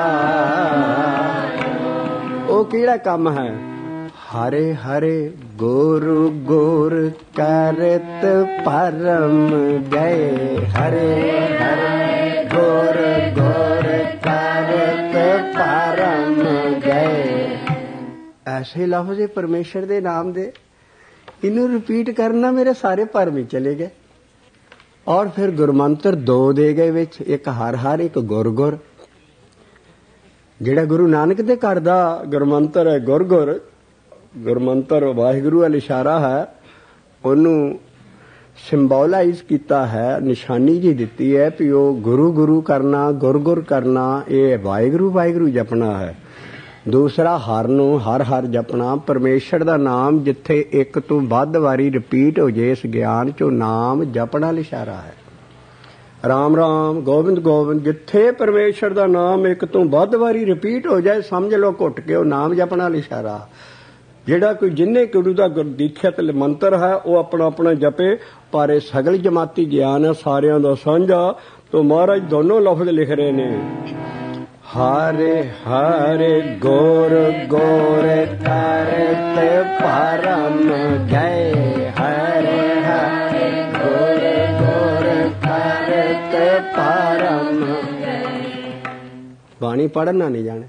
ਪਾਇਓ। ਉਹ ਕਿਹੜਾ ਕੰਮ ਹੈ? ਹਰੇ ਹਰੇ ਗੁਰੂ ਗੁਰ ਕਰਤ ਪਰਮ ਗਏ, ਹਰੇ ਹਰੇ ਗੁਰ ਗੁਰ ਕਰਤ ਪਰਮ ਗਏ। ਐਸੇ ਲਫ਼ਜ਼ ਪਰਮੇਸ਼ਰ ਦੇ ਨਾਮ ਦੇ, ਇਹਨੂੰ ਰਿਪੀਟ ਕਰਨਾ ਮੇਰੇ ਸਾਰੇ ਭਰਮ ਹੀ ਚਲੇ ਗਏ। ਔਰ ਫਿਰ ਗੁਰਮੰਤਰ ਦੋ ਦੇ ਗਏ ਵਿੱਚ, ਇੱਕ ਹਰ ਹਰ ਇੱਕ ਗੁਰ ਗੁਰ। ਜਿਹੜਾ ਗੁਰੂ ਨਾਨਕ ਦੇ ਘਰ ਦਾ ਗੁਰਮੰਤਰ ਹੈ ਗੁਰ ਗੁਰ, ਗੁਰਮੰਤਰ ਵਾਹਿਗੁਰੂ ਵੱਲ ਇਸ਼ਾਰਾ ਹੈ, ਉਹਨੂੰ ਸਿੰਬੋਲਾਈਜ਼ ਕੀਤਾ ਹੈ, ਨਿਸ਼ਾਨੀ ਜੀ ਦਿੱਤੀ ਹੈ ਵੀ ਉਹ ਗੁਰੂ ਗੁਰੂ ਕਰਨਾ, ਗੁਰ ਗੁਰ ਕਰਨਾ, ਇਹ ਵਾਹਿਗੁਰੂ ਵਾਹਿਗੁਰੂ ਜਪਣਾ ਹੈ। ਦੂਸਰਾ ਹਰ ਨੂੰ ਹਰ ਹਰ ਜਪਣਾ। ਪਰਮੇਸ਼ਰ ਦਾ ਨਾਮ ਜਿੱਥੇ ਇੱਕ ਤੋਂ ਵੱਧ ਵਾਰੀ ਰਿਪੀਟ ਹੋ ਜੇ ਇਸ ਗਿਆਨ 'ਚੋਂ ਨਾਮ ਜਪਣਾ ਇਸ਼ਾਰਾ ਹੈ। ਰਾਮ ਰਾਮ ਗੋਬਿੰਦ ਗੋਬਿੰਦ, ਜਿੱਥੇ ਪਰਮੇਸ਼ਰ ਦਾ ਨਾਮ ਇੱਕ ਤੋਂ ਵੱਧ ਵਾਰੀ ਰਿਪੀਟ ਹੋ ਜਾਏ ਸਮਝ ਲਓ ਘੁੱਟ ਕੇ ਉਹ ਨਾਮ ਜਪਣਾ ਇਸ਼ਾਰਾ। ਜਿਹੜਾ ਕੋਈ ਜਿੰਨੇ ਗੁਰੂ ਦਾ ਗੁਰਦੀਖਿਅਤ ਮੰਤਰ ਹੈ ਉਹ ਆਪਣਾ ਆਪਣਾ ਜਪੇ, ਪਰ ਇਹ ਸਗਲ ਜਮਾਤੀ ਗਿਆਨ ਹੈ ਸਾਰਿਆਂ ਦਾ ਸਾਂਝਾ। ਤੋਂ ਮਹਾਰਾਜ ਦੋਨੋਂ ਲਫ਼ਜ਼ ਲਿਖ ਰਹੇ ਨੇ, ਹਰੇ ਹਰੇ ਗੁਰ ਗੁਰ ਕਰਤ ਪਰਮ ਗਏ, ਹਰੇ ਹਰੇ ਗੁਰ ਗੁਰ ਕਰਤ ਪਰਮ ਗਏ। ਬਾਣੀ ਪੜ੍ਹਨਾ ਨਹੀਂ ਜਾਣੇ,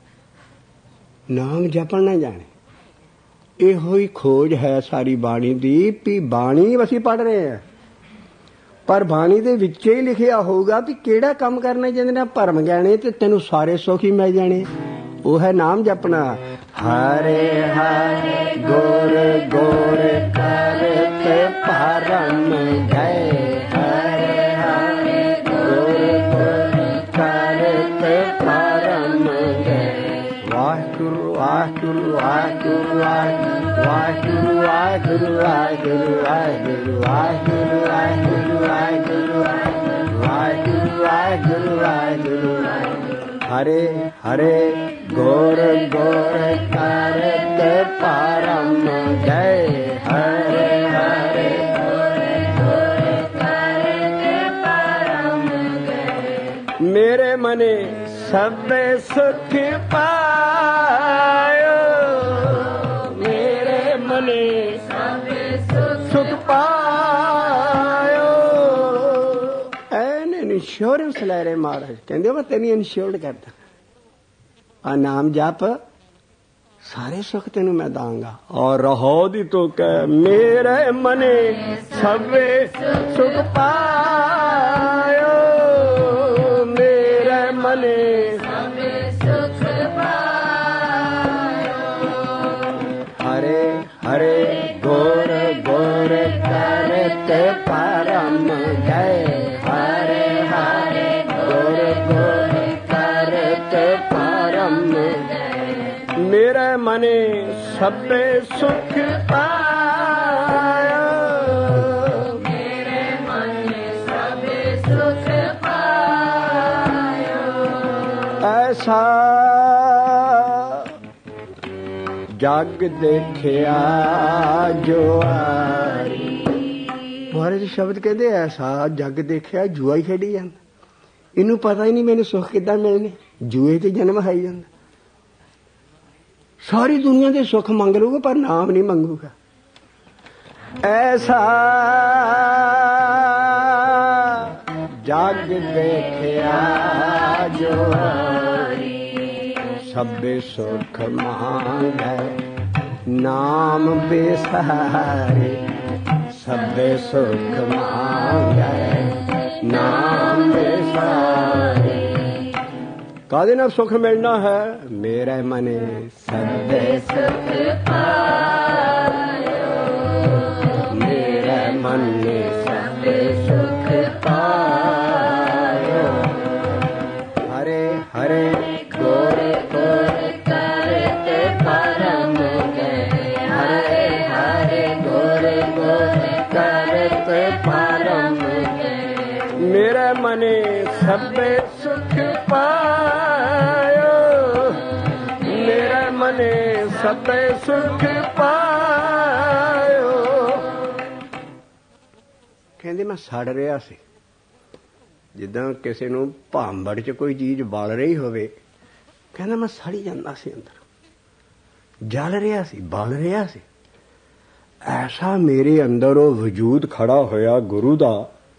ਨਾਮ ਜਪਣਾ ਜਾਣੇ। ਇਹੋ ਹੀ ਖੋਜ ਹੈ ਸਾਰੀ ਬਾਣੀ ਦੀ ਵੀ ਬਾਣੀ ਅਸੀਂ ਪੜ੍ਹ ਰਹੇ ਹਾਂ, ਪਰ ਬਾਣੀ ਦੇ ਵਿੱਚ ਹੀ ਲਿਖਿਆ ਹੋਊਗਾ ਵੀ ਕਿਹੜਾ ਕੰਮ ਕਰਨਾ ਜਿਹਦੇ ਨਾਲ ਭਰਮ ਜਾਣੇ ਤੇ ਤੈਨੂੰ ਸਾਰੇ ਸੁੱਖ ਹੀ ਮਿਲ ਜਾਣੇ। ਉਹ ਹੈ ਨਾਮ ਜਪਣਾ। ਹਰੇ ਹਰੇ ਗੁਰ ਗੁਰ ਕਰਤ ਪਰਮ ਗਏ, ਹਰੇ ਹਰੇ ਗੁਰ ਗੁਰ ਕਰਤ ਪਰਮ ਗਏ। ਵਾਹਿਗੁਰੂ ਵਾਹਿਗੁਰੂ ਵਾਹਿਗੁਰੂ ਵਾਹਿਗੁਰੂ ਵਾਹਿਗੁਰੂ ਵਾਹਿਗੁਰੂ ਵਾਹਿਗੁਰੂ ਵਾਹਿਗੁਰੂ ਵਾਹਿਗੁਰੂ ਵਾਹਿਗੁਰੂ ਵਾਹਿਗੁਰੂ ਵਾਹਿਗੁਰੂ ਵਾਹਿਗੁਰੂ। ਹਰੇ ਹਰੇ ਗੁਰ ਗੁਰ ਕਰਤ ਪਰਮ ਗਏ, ਹਰੇ ਹਰੇ ਗੁਰ ਗੁਰ ਕਰਤ ਪਰਮ ਗਏ। ਮੇਰੇ ਮਨੇ ਸਭੇ ਸੁਖ ਪਾਇਓ, ਮੇਰੇ ਮਨੇ ਸਭੇ ਸੁਖ ਪਾਇਓ। ਐਨ ਇੰਸ਼ੋਰੈਂਸ ਲੈ ਰਹੇ ਮਹਾਰਾਜ, ਕਹਿੰਦੇ ਮੈਂ ਤੈਨੂੰ ਇੰਸ਼ੋਰਡ ਕਰਦਾ, ਆ ਨਾਮ ਜਪ ਸਾਰੇ ਸੁਖ ਤੈਨੂੰ ਮੈਂ ਦਾਂਗਾ। ਔਰ ਰਹੋ ਦੀ ਤੋ ਕਹਿ ਮੇਰੇ ਮਨੇ ਸਭੇ ਸੁਖ ਪਾਇਓ, ਮੇਰੇ ਮਨੇ ਸਭੇ ਸੁਖ ਪਾਇਓ। ਹਰੇ ਹਰੇ ਗੁਰ ਗੁਰ ਕਰਤ ਪਰਮ ਗਏ, ਹਰੇ ਹਰੇ ਗੁਰ ਗੁਰ ਕਰਤ ਪਰਮ ਗਏ। ਮੇਰੇ ਮਨੇ ਸਭੇ ਸੁਖ ਪਾਇਓ, ਮੇਰੇ ਮਨੇ ਸਭੇ ਸੁਖ ਪਾਇਓ। ਐਸਾ ਜਗ ਦੇਖਿਆ ਜੁਆਰੀ। ਮਹਾਰਾਜ ਸ਼ਬਦ ਕਹਿੰਦੇ ਐਸਾ ਜਗ ਦੇਖਿਆ ਜੂਆ ਹੀ ਖੇਡੀ ਜਾਂਦਾ, ਇਹਨੂੰ ਪਤਾ ਹੀ ਨਹੀਂ ਮੈਨੂੰ ਸੁੱਖ ਕਿੱਦਾਂ ਮਿਲਣੇ, ਜੂਏ ਤੇ ਜਨਮ ਹੈ ਜਾਂਦਾ। ਸਾਰੀ ਦੁਨੀਆ ਦੇ ਸੁੱਖ ਮੰਗ ਲੂਗਾ ਪਰ ਨਾਮ ਨਹੀਂ ਮੰਗੂਗਾ। ਐਸਾ ਜਗ ਦੇਖਿਆ जोहारी। सबे सुख मांगै नाम बेसहारे, सबे सुख मांगै नाम बेसहारे। कादे नाल सुख मिलना है? मेरे मने सबे सुख पायो, मेरे मने सबे सुख पायो। हरे हरे गोरे गोरे करते परम गए, हरे हरे गोरे गोरे करते परम गए। मेरे मने सबे सुख पायो, मेरे मने सबे सुख पायो। कहंदे मैं सड़ रहा सी, जिद्दां किसी नूं भांबड़ च कोई चीज़ बल रही होवे, कहंदा मैं सड़ी जांदा सी अंदर, जल रहा सी, बल रहा सी। ऐसा मेरे अंदर वो वजूद खड़ा होया गुरु दा,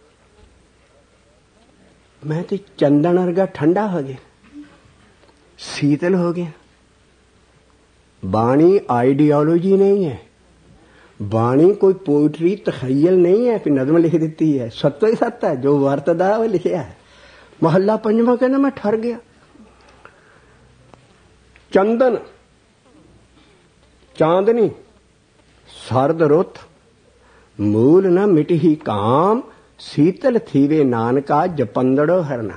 मैं तो चंदन वर्गा ठंडा हो गया, शीतल हो गया। बाणी आइडियोलॉजी नहीं है, बाणी कोई पोइट्री तखयल नहीं है कि नज़म लिख दी है, सत्य ही सत्य है, जो वरतदा वो लिखा है। मोहल्ला पंजवा कहना मैं ठर गया। चंदन चांदनी सरद रुत मूल न मिटही काम, शीतल थीवे नानका जपंदड़ो हरना।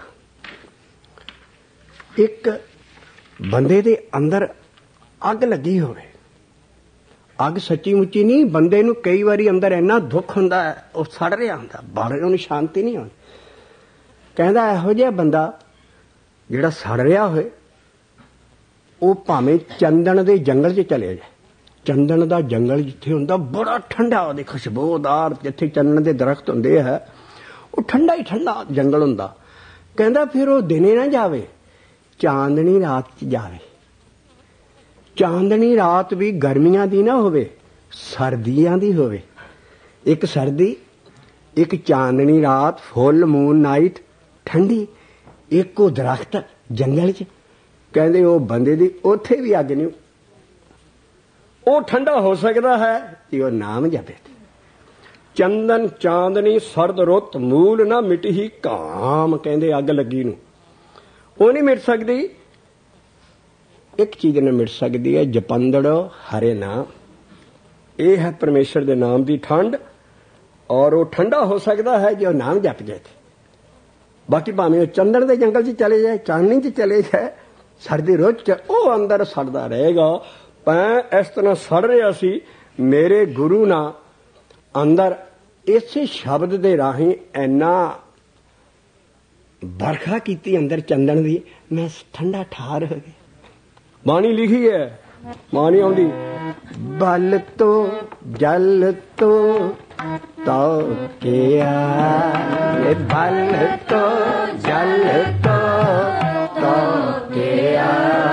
एक बंदे दे अंदर अग लगी होवे, अग सच्ची मुच्ची नहीं, बंदे नूं कई बारी अंदर इन्ना दुख हुंदा है, वो सड़ रहा हुंदा, बाहर उहनूं शांति नहीं आउंदी। कहंदा इहो जिहा बंदा जिहड़ा सड़ रहा होए, वो भावें चंदन दे जंगल च चले जाए। चंदन दा जंगल जिथे हुंदा बड़ा ठंडा, ओहदी खुशबूदार, जिथे चंदन दे दरख्त हुंदे है, वो ठंडा ही ठंडा जंगल हुंदा। कहंदा फिर वो दिने ना जावे, चांदनी रात च जावे। चांदनी रात भी गर्मियां दी ना होवे, सर्दियां दी होवे। एक सर्दी, एक चांदनी रात, फुल मून नाइट ठंडी, एक वो दरख्त जंगल च। कहंदे वो बंदे दी उत्थे भी अग नहीं, वो ठंडा हो सकता है कि वो नाम जपे। चंदन चांदनी सरद रुत मूल ना मिटही काम, कहंदे अग लगी नूं वो नहीं मिट सकती। एक चीज ने मिट सकती है, जपंदड़ो हरे नाम। यह है परमेश्वर के नाम की ठंड, और वो ठंडा हो सकता है जो नाम जप जाए। बाकी भावें चंदन के जंगल च चले जाए, चांदनी च चले जाए, सर्दी रुत च वो अंदर सड़दा रहेगा। मैं इस तरह सड़ रहा सी, मेरे गुरु ना अंदर इस शब्द दे राही इन्ना बरखा की अंदर चंदन दी, मैं ठंडा ठार हो गया। बाणी लिखी है, बाणी आउंदी, बल तो जल तो तो किया, बल तो जल तो तो किया।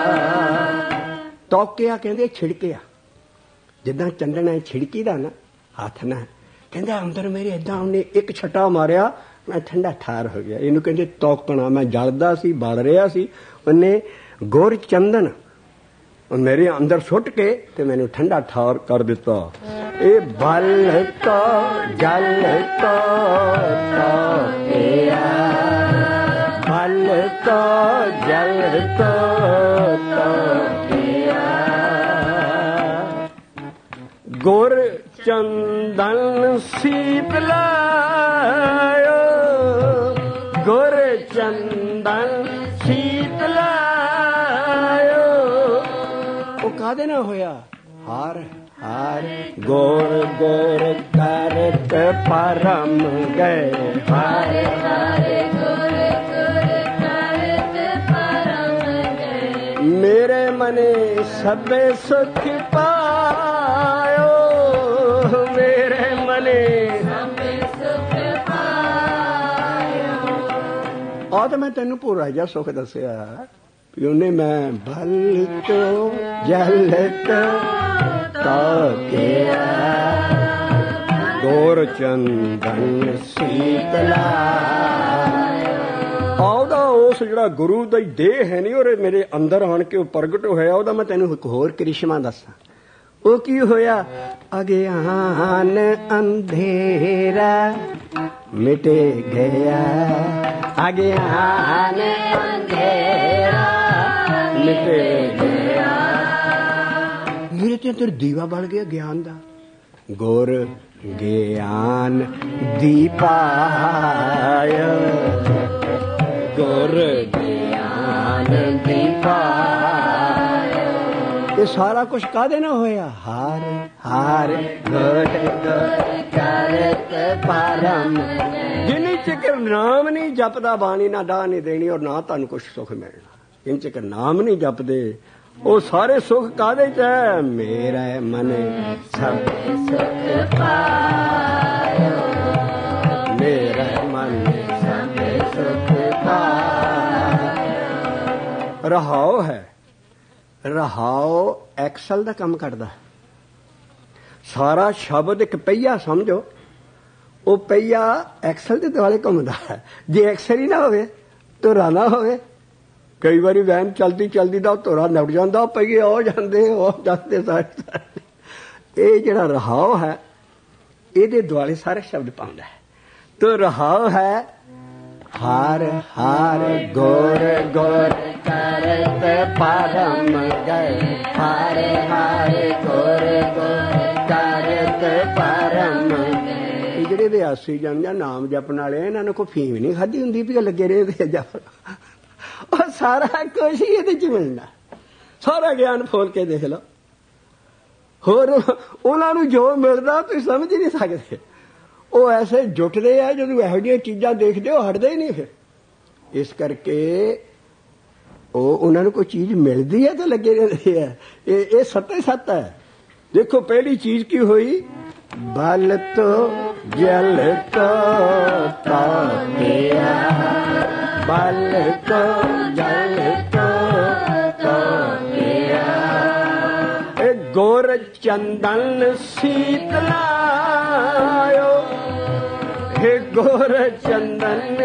तौकिया कहते छिड़किया, जिदा चंदन छिड़की दा ना हाथ ना, कहते अंदर मेरे इदा उन्हें एक छट्टा मारिया, मैं ठंडा ठार हो गया। इनू कहते तौकना। मैं जलदा सी, बल रहा सी, उन्हें गुर चंदन मेरे अंदर सुट के ते मैनू ठंडा ठार कर दिता। ए बल तो जल तो तौकिया, बल तो जल तो तौकिया। गुर चंदन शीतलायो, गुर चंदन शीतलायो। वो कादे ना होया, हार हार गोर गोर करत परम गए, हार हार गोर गोर करत परम गए। मेरे मने सबे सुख पायो, मेरे मने सबे सुख पायो। आ तो मैं तेनू पूरा जा सुख दसिया, उन्हें मैं भल तो जल तो तौकिया, गोर चंदन शीतला। आउदा उस जिहड़ा गुरु दी देह है नहीं और मेरे अंदर आण के प्रगट होया ओहदा मैं तैनूं एक होर करिश्मा दस्सां। ਉਹ ਕੀ ਹੋਇਆ? ਅਗਿਆਨ ਅੰਧੇਰਾ ਮਿਟ ਗਿਆ, ਅਗਿਆਨ ਅੰਧੇਰਾ ਮਿਟ ਗਿਆ। ਮੇਰੇ ਤੇ ਅੰਦਰ ਦੀਵਾ ਬਲ ਗਿਆ ਗਿਆਨ ਦਾ। ਗੁਰ ਗਿਆਨ ਦੀਪਾਇ, ਗੁਰ ਗਿਆਨ ਦੀਪਾਇ। ਇਹ ਸਾਰਾ ਕੁਛ ਕਾਹਦੇ ਨਾਲ ਹੋਇਆ? ਹਾਰ ਹਾਰ ਗੁਰ ਗੁਰ ਕਰਤ ਪਰਮ। ਜਿੰਨੀ ਚਿਕਰ ਨਾਮ ਨਹੀਂ ਜਪਦਾ ਬਾਣੀ ਨਾ ਡਾਹ ਨਹੀਂ ਦੇਣੀ ਔਰ ਨਾ ਤੁਹਾਨੂੰ ਕੁਛ ਸੁੱਖ ਮਿਲਣਾ। ਜਿੰਨੀ ਚਿਕਰ ਨਾਮ ਨਹੀਂ ਜਪਦੇ ਉਹ ਸਾਰੇ ਸੁੱਖ ਕਾਹਦੇ ਚ ਹੈ? ਮੇਰਾ ਮਨ ਸਭ ਸੁੱਖ ਪਾਇਓ, ਮੇਰਾ ਮਨ ਸਭ ਸੁੱਖ ਪਾਇਓ। ਰਹਾਉ ਹੈ। ਰਹਾਉ ਐਕਸਲ ਦਾ ਕੰਮ ਕਰਦਾ। ਸਾਰਾ ਸ਼ਬਦ ਇੱਕ ਪਹੀਆ ਸਮਝੋ। ਉਹ ਪਹੀਆ ਐਕਸਲ ਦੇ ਦੁਆਲੇ ਘੁੰਮਦਾ ਹੈ। ਜੇ ਐਕਸਲ ਹੀ ਨਾ ਹੋਵੇ ਧੁਰਾ ਨਾ ਹੋਵੇ, ਕਈ ਵਾਰੀ ਵੈਨ ਚਲਦੀ ਚਲਦੀ ਦਾ ਧੁਰਾ ਨੱਟ ਜਾਂਦਾ, ਪਹੀਏ ਹੋ ਜਾਂਦੇ ਹੋ ਜਾਂਦੇ ਸਾਰੇ ਸਾਰੇ। ਇਹ ਜਿਹੜਾ ਰਹਾਉ ਹੈ ਇਹਦੇ ਦੁਆਲੇ ਸਾਰੇ ਸ਼ਬਦ ਪਾਉਂਦਾ ਹੈ। ਤੋ ਰਹਾਉ ਹੈ ਹਾਰ ਹਾਰ ਗੁਰ ਗੁਰ ਕਰਤ ਪਰਮ ਗਏ, ਹਾਰ ਹਾਰ ਗੁਰ ਗੁਰ ਕਰਤ ਪਰਮ। ਇਹ ਜਿਹੜੇ ਰਿਆਸੀ ਜਨ ਜਾਂ ਨਾਮ ਜਪਣ ਵਾਲੇ ਇਹਨਾਂ ਨੂੰ ਕੋਈ ਫੀਮ ਨਹੀਂ ਖਾਧੀ ਹੁੰਦੀ ਵੀ ਲੱਗੇ ਰਹੇ ਜਪ। ਉਹ ਸਾਰਾ ਕੁਛ ਹੀ ਇਹਦੇ ਚ ਮਿਲਣਾ। ਸਾਰਾ ਗਿਆਨ ਫੋਲ ਕੇ ਦੇਖ ਲਓ। ਹੋਰ ਉਹਨਾਂ ਨੂੰ ਜੋ ਮਿਲਦਾ ਤੁਸੀਂ ਸਮਝ ਹੀ ਨਹੀਂ ਸਕਦੇ। ਉਹ ਐਸੇ ਜੁਟਦੇ ਆ ਜਦੋਂ ਇਹੋ ਜਿਹੀਆਂ ਚੀਜ਼ਾਂ ਦੇਖਦੇ ਉਹ ਹਟਦੇ ਹੀ ਨਹੀਂ। ਫਿਰ ਇਸ ਕਰਕੇ ਉਹ ਉਹਨਾਂ ਨੂੰ ਕੋਈ ਚੀਜ਼ ਮਿਲਦੀ ਹੈ ਤਾਂ ਲੱਗੇ ਰਹਿੰਦੇ ਆ। ਇਹ ਇਹ ਸੱਤ ਹੀ ਸੱਤ ਹੈ। ਦੇਖੋ ਪਹਿਲੀ ਚੀਜ਼ ਕੀ ਹੋਈ? ਬਲ ਤੋਂ ਜਲ ਤੋਂ ਤਾਕਿਆ, ਬਲ ਤੋਂ ਜਲ ਤੋਂ ਤਾਕਿਆ। ਇਹ ਗੁਰ ਚੰਦਨ ਸੀਤਲਾਇਓ, हे गुर चंदन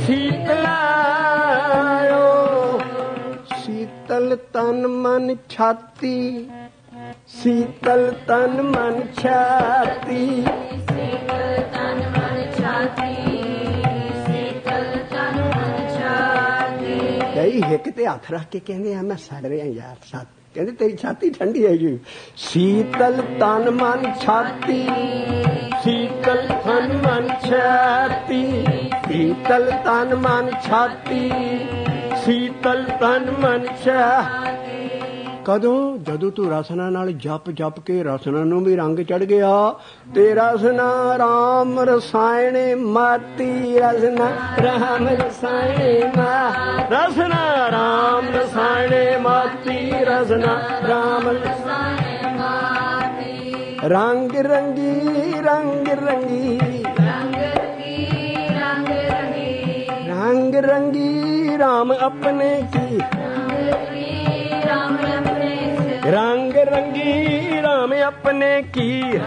शीतलायो। शीतल तन मन छाती, शीतल तन मन छाती, शीतल तन मन छाती, शीतल तन मन छाती। कई हिक ते हथ रख के कहंदे आ मैं सड़ रहा यार साथ, कहंदे तेरी छाती ठंडी है जी। शीतल तन मन छाती, शीतल तन मन छाती, शीतल तन मन छाती, शीतल तन मन छाती। कदों? जदों तू रसना नाल जप जप के रसना नूं भी रंग चढ़ गया। ते रसना राम रसायणे माती, रसना राम रसायणे मा, रसना राम रसायणे माती, रसना राम रसायणे माती। रंग रंगी रंग रंगी रंग रंगी रंग रंगी, रंग रंगी राम अपने की, रंग रंगी राम अपने की।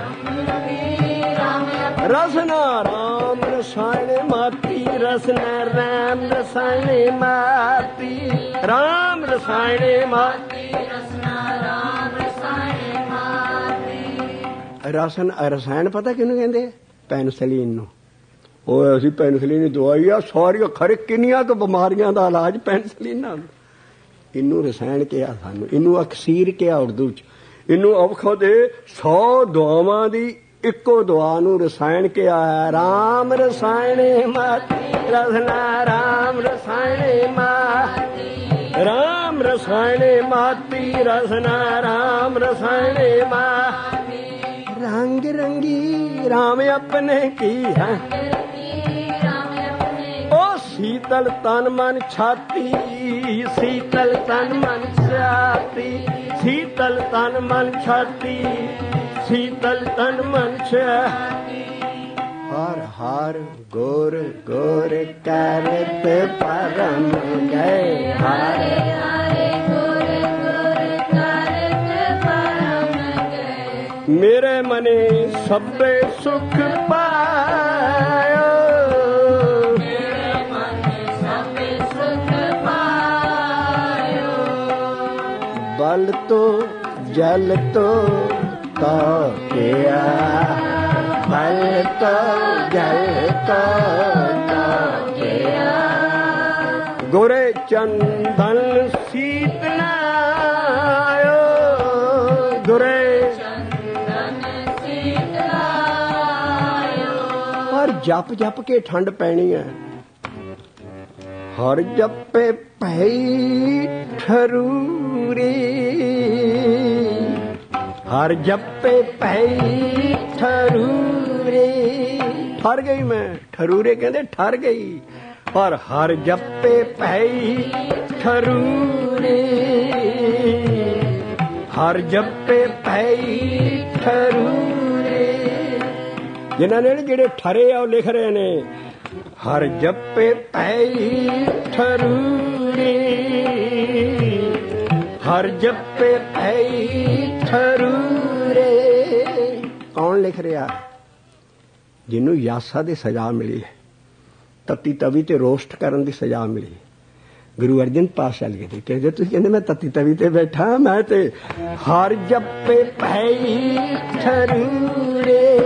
रसना राम रसायण माती, रसना राम रसायण माती, राम रसायण माती, रसना राम रसायण माती। रसन रसायन पता किहनूं कहंदे? पेनिसिलिन नूं। ਉਹ ਅਸੀਂ ਪੈਨਸਲੀਨ ਦੀ ਦਵਾਈ ਆ ਸਾਰੀਆਂ ਖਰੇ ਕਿੰਨੀਆਂ ਕੁ ਬਿਮਾਰੀਆਂ ਦਾ ਇਲਾਜ ਪੈਨਸਲੀਨ ਨਾਲ। ਇਹਨੂੰ ਰਸਾਇਣ ਕਿਹਾ ਸਾਨੂੰ, ਇਹਨੂੰ ਅਕਸੀਰ ਕਿਹਾ ਉਰਦੂ ਚ। ਇਹਨੂੰ ਔਖਾ ਦੇ ਸੌ ਦੁਆਵਾਂ ਦੀ ਇੱਕੋ ਦੁਆ ਨੂੰ ਰਸਾਇਣ ਕਿਹਾ ਹੈ। ਰਾਮ ਰਸਾਇਣੇ ਮਾਤੀ, ਰਸਨਾ ਰਾਮ ਰਸਾਇਣੇ ਮਾਤੀ, ਰਾਮ ਰਸਾਇਣੇ ਮਾਤੀ, ਰਸਨਾ ਰਾਮ ਰਸਾਇਣੇ ਮਾਤੀ। ਰੰਗ ਰੰਗੀ ਰਾਮ ਆਪਣੇ ਕੀ ਹੈ। ओ शीतल तन मन छाती, शीतल तन मन छाती, शीतल तन मन छाती, शीतल तन मन छाती। हर हर गोर गोर करत परम गए, हर हर गोर गोर करत परम गए। मेरे मने सबे सुख पायो, जल तो तो किया, बल तो जल तो तो किया। गोरे चंदन शीतलायो, गोरे चंदन शीतलायो। और जप जप के ठंड पैनी है। हर जपे पई ठरूरे, हर जपे पई ठरूरे। ठर गई मैं, ठरूरे कहते ठर गई। और हर जपे पई ठरूरे, हर जपे पई ठरूरे। जिन्होंने जेड़े ठरे आ लिख रहे ने, हर जपे पई ठरूरे, हर जपे पई ठरूरे। कौन लिख रहा? जिन्हों यासा दी सजा मिली है, तत्ती तवी ते रोस्ट करन दी सजा मिली। गुरु अर्जन पातशाह लिखदे, कहते तुसीं कहंदे मैं तत्ती तवी ते बैठा, मैं ते हर जपे पई ठरूरे,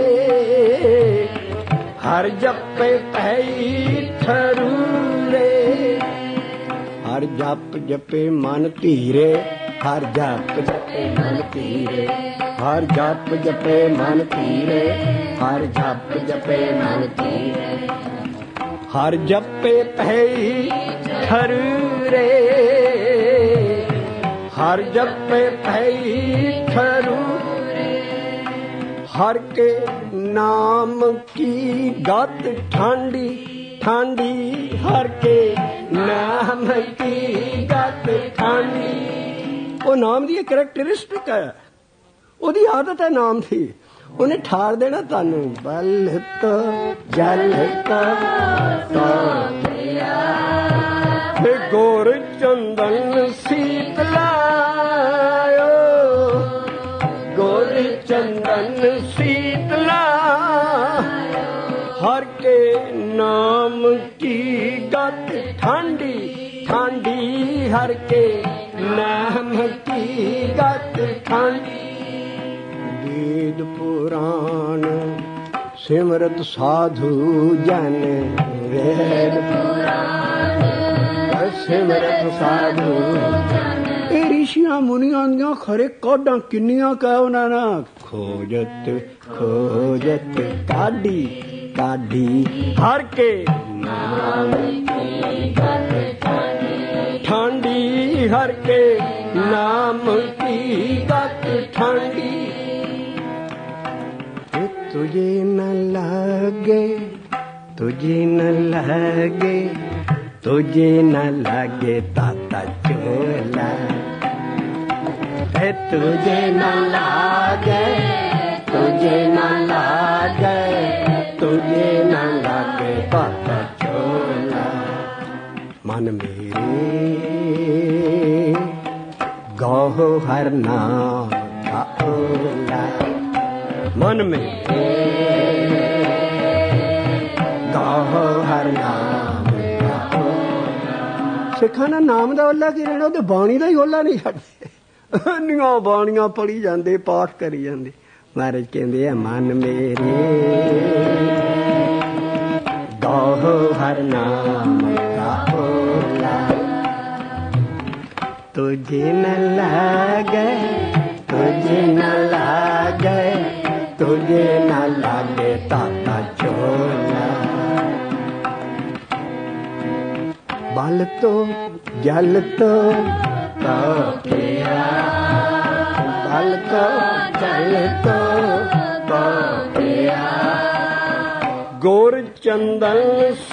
हर जपे पई ठरूरे। हर जप जपे मन धीरे, हर जप जपे मन धीरे, हर जप जपे मन धीरे, हर जप जपे मन धीरे। हर जपे पई ठरूरे, हर जपे पई ठरूरे। हर के नाम की गत ठांडी ठांडी, हर के नाम की गत ठांडी। वो नाम दी करैक्टरिस्टिक है, ओदी आदत है नाम थी। उन्हें ठार देना तानू, बल तो जल तो तो गोर चंदन शीतलायो, गोर चंदन शीतला। हर के नाम की गत ठांडी ठांडी, हर के नाम की गत ठांडी। वेद पुराण सिमरत साधु जन, वेद पुराण सिमरत साधु जन। ए ऋषियां मुनियां दियां खरे कौडां किन्नियां कह उन्हां ना, खोजत खोजत काढ़ी काढ़ी, हर के नाम की गत ठांडी, हर के नाम की गत ठांडी। तुझे न लगे, तुझे न लगे, तुझे न लगे ताता चोला, तुझे न लगे, तुझे न लगे, तुझे न लगे ताता चोला। मन मेरे गौहर नाम का ओला, मन में गौहर नाम का ओला। सिखा ना नाम दा ओला की रहना, तो बाणी दा ही ओला नहीं छड्डदे। इन्नियां बाणियां पढ़ी जांदे, पाठ करी जांदे। महाराज कहंदे आ, मन मेरे गौहर नाम का ओला। तुझे न लागे, तुझे न लागे, तुझे न लागे ताता चोला। बल तो जल तो तो पिया, बल तो जल तो तो पिया। गोर चंदन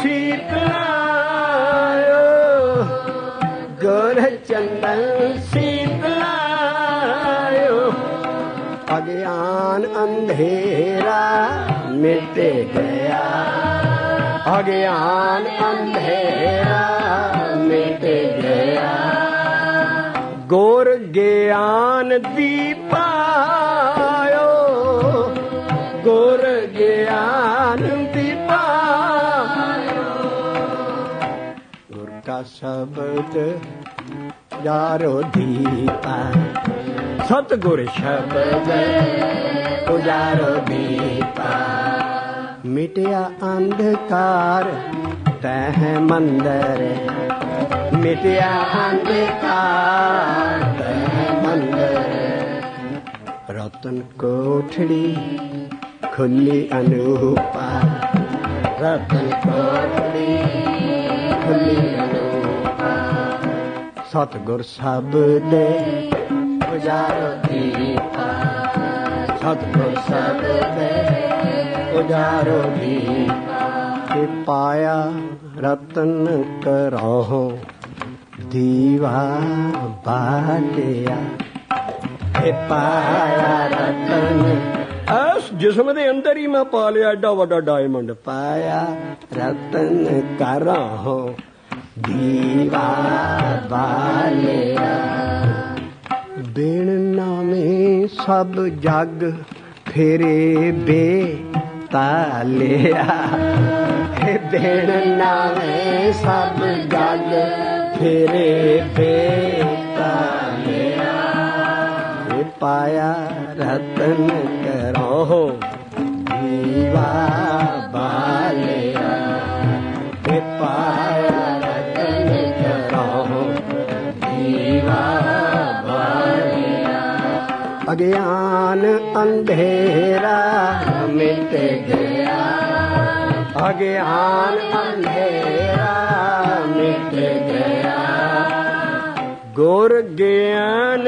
शीतलायो, गोर चंदन शीतलायो। अज्ञान अंधेरा मिट गया, अज्ञान अंधेरा मिट गया। गोर ज्ञान दीपायो, गोर ज्ञान दीपायो। गुर का शब्द यारो दीपा, सतगुर शब्द उजारो दीपा, मिटिया अंधकार तह मंदिर, मिटिया अंधकार तह मंदिर, रतन कोठड़ी खुली अनूपा, रतन कोठड़ी खुली अनूपा, सतगुर शब्द उजारो दीपा, सतगुर शब्द उजारो दीपा, के पाया रतन करो दीवा बालिया, के पाया रतन इस जिस्म दे अंदर ही मैं पा लिया एडा वड्डा डायमंड, पाया रतन करो दीवा बालिया, बिन नामे सब जग फेरे बेतालिया, बिन नामे सब जग फेरे बेतालिया, पाया रतन करो दीवा बालिया, पाया रतन करो दीवा बालिया, अज्ञान अंधेरा मिट गया, अज्ञान अंधेरा मिट गया, गुर ज्ञान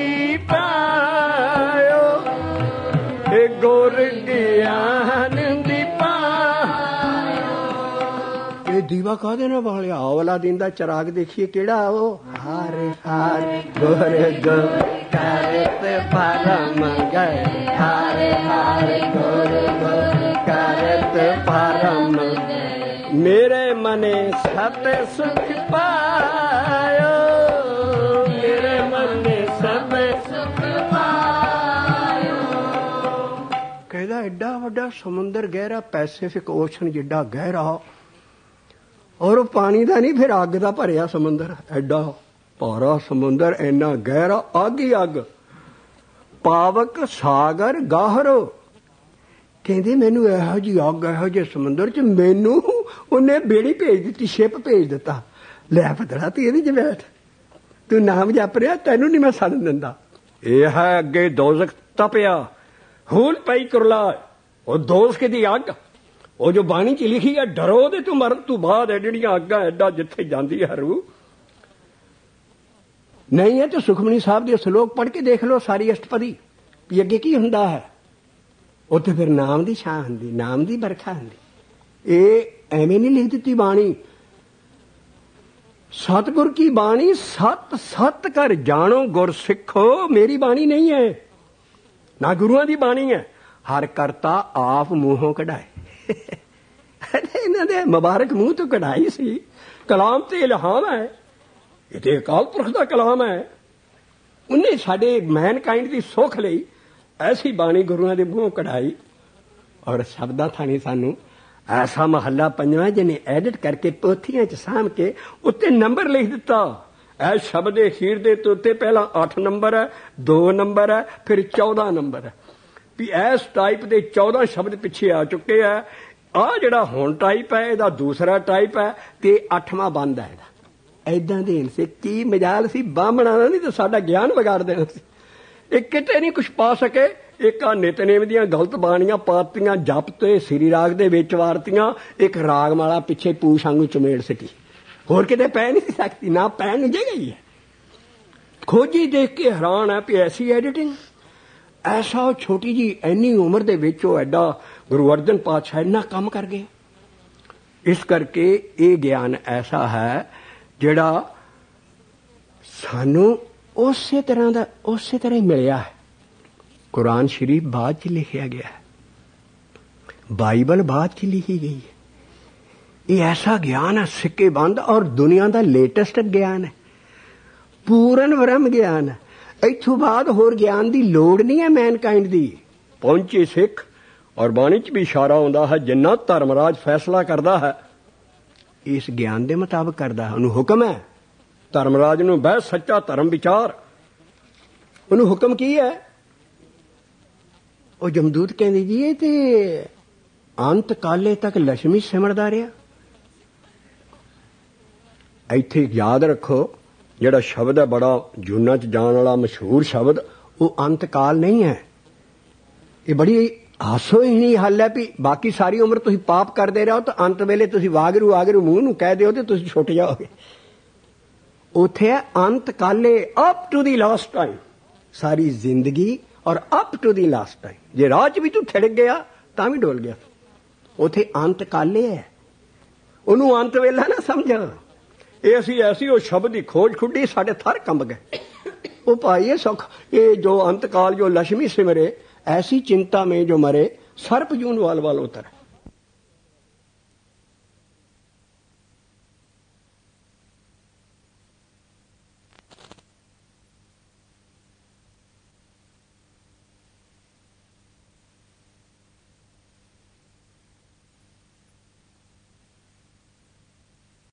दीपायो, गुर ज्ञान दीपायो, ये दीवा काहदे नाल बालिया, आवला दिन दा चिराग देखिए केड़ा ओ, हार हार गुर गो करत परम गए, हार हार गुर गो करत परम, मेरे मने सब सुख पायो, मेरे मने सब सुख पायो, कहदा एडा वड्डा समुंदर गहरा, पैसिफिक ओशन जिड्डा गहरा, और पानी दा नहीं फिर अग दा भरिया समुंदर, एडा भारा समुंदर इन्ना गहरा, अग ही अग, पावक सागर गाहरो, कहते मैनू इहो जी अग इहो जे समुंदर च मैनू उन्हें बेड़ी भेज दी, शिप भेज दिता, लै पतला तू ये बैठ, तू नाम जप रहा, तेनू नहीं मैं सड़न दिंदा, यह है अगे दोजख तपिया, हूल पई कुरला, और दोजख दी अग, वो जो बाणी च लिखी है, डरो दे तू मरण तू बाद है जिहड़ियां अग्गां एडा जिथे जांदी है रूह नहीं है, तो सुखमनी साहब के श्लोक पढ़ के देख लो सारी अष्टपदी भी अगे की हुंदा है, उत्थे फिर नाम दी छां हुंदी, नाम दी बरखा हुंदी, ये एवें नहीं लिख दी बाणी, सतगुर की बाणी सत सत कर जानो गुर सिखो, मेरी बाणी नहीं है, ना गुरुआं दी बाणी है, हर करता आप मूहों कढ़ाए, इन्हां दे मुबारक मूंह तो कढ़ाई सी, कलाम ते इल्हाम है, ये तो अकाल पुरख दा कलाम है, उन्हें साडे मैनकाइंड दी सुख लई ऐसी बाणी गुरुआं दे मूंहों कढ़ाई, और शब्दां थानी सानू ऐसा महला पंजवां जिन्हें एडिट करके पोथियां च साम के उत्ते नंबर लिख दिता, ऐ शब्द अखीर दे उत्ते पहला अठ नंबर है, दो नंबर है, फिर चौदह नंबर है, भी इस टाइप दे चौदह शब्द पिछे आ चुके हैं, आ जिहड़ा हुण टाइप है इहदा दूसरा टाइप है, ते अठवां बंद है इहदा, ऐदां देन से की मजाल सी, बामणा नहीं तो साडा ज्ञान बिगाड़ देना सी, एक किते नहीं कुछ पा सके, एक आ नितनेम दियां गलत बाणियां पातियां, जप ते श्री राग दे विच वारतियां, एक रागमाला पिछे पूछ वांगू चमेड़ सिटी, होर किते पै नहीं सकती, ना पैण नहीं जगह ही है, खोजी देख के हैरान है भी ऐसी एडिटिंग, ऐसा छोटी जी इन्नी उम्र दे विच ओह एडा गुरु अर्जन पातशाह इन्ना काम कर गए, इस करके ये ज्ञान ऐसा है जिहड़ा सानू उसे तरह दा उसे तरह ही मिलिया है, कुरान शरीफ बाद च लिखिया गया है, बाइबल बाद च लिखी गई है, ये ऐसा ज्ञान है सिक्के बंद, और दुनिया का लेटेस्ट ज्ञान है, पूर्ण ब्रह्म ज्ञान है, इथों बाद होर ज्ञान की लोड़ नहीं है मैनकाइंड दी, पहुंचे सिख, और बाणी च भी इशारा आउंदा है, जिन्ना धर्मराज फैसला करता है इस ज्ञान के मुताबिक करता है, उन्होंने हुक्म है धर्मराज नूं बह सच्चा धर्म विचार, ਉਹਨੂੰ ਹੁਕਮ ਕੀ ਹੈ? ਉਹ ਜਮਦੂਤ ਕਹਿੰਦੇ ਜੀ ਇਹ ਤੇ ਅੰਤ ਕਾਲੇ ਤੱਕ ਲక్ష్ਮੀ ਸਿਮਰਦਾ ਰਿਹਾ। ਇੱਥੇ ਯਾਦ ਰੱਖੋ ਜਿਹੜਾ ਸ਼ਬਦ ਹੈ ਬੜਾ ਜੂਨਾਂ ਚ ਜਾਣ ਵਾਲਾ ਮਸ਼ਹੂਰ ਸ਼ਬਦ, ਉਹ ਅੰਤ ਕਾਲ ਨਹੀਂ ਹੈ। ਇਹ ਬੜੀ ਹਾਸੋ ਹੀ ਨਹੀਂ ਹੱਲ ਹੈ ਵੀ ਬਾਕੀ ਸਾਰੀ ਉਮਰ ਤੁਸੀਂ ਪਾਪ ਕਰਦੇ ਰਹੋ ਤਾਂ ਅੰਤ ਵੇਲੇ ਤੁਸੀਂ ਵਾਗਰੂ ਵਾਗਰੂ ਮੂੰਹ ਨੂੰ ਕਹਿ ਦਿਓ ਤੇ ਤੁਸੀਂ ਛੁੱਟ ਜਾਓਗੇ। ਉੱਥੇ ਹੈ ਅੰਤ ਕਾਲੇ, up to the last time, ਸਾਰੀ ਜ਼ਿੰਦਗੀ ਔਰ up to the last time. ਜੇ ਰਾਹ ਚ ਵੀ ਤੂੰ ਥਿੜਕ ਗਿਆ ਤਾਂ ਵੀ ਡੋਲ ਗਿਆ। ਉੱਥੇ ਅੰਤ ਕਾਲੇ ਹੈ, ਉਹਨੂੰ ਅੰਤ ਵੇਲਾ ਨਾ ਸਮਝ। ਇਹ ਅਸੀਂ ਐਸੀ ਉਹ ਸ਼ਬਦ ਦੀ ਖੋਜ ਖੁੱਡੀ ਸਾਡੇ ਥਰ ਕੰਬ ਗਏ। ਉਹ ਭਾਈ ਇਹ ਸੁਖ ये जो अंतकाल जो लक्ष्मी सिमरे ऐसी चिंता में जो मरे सर्प जून वाल वाल उतर।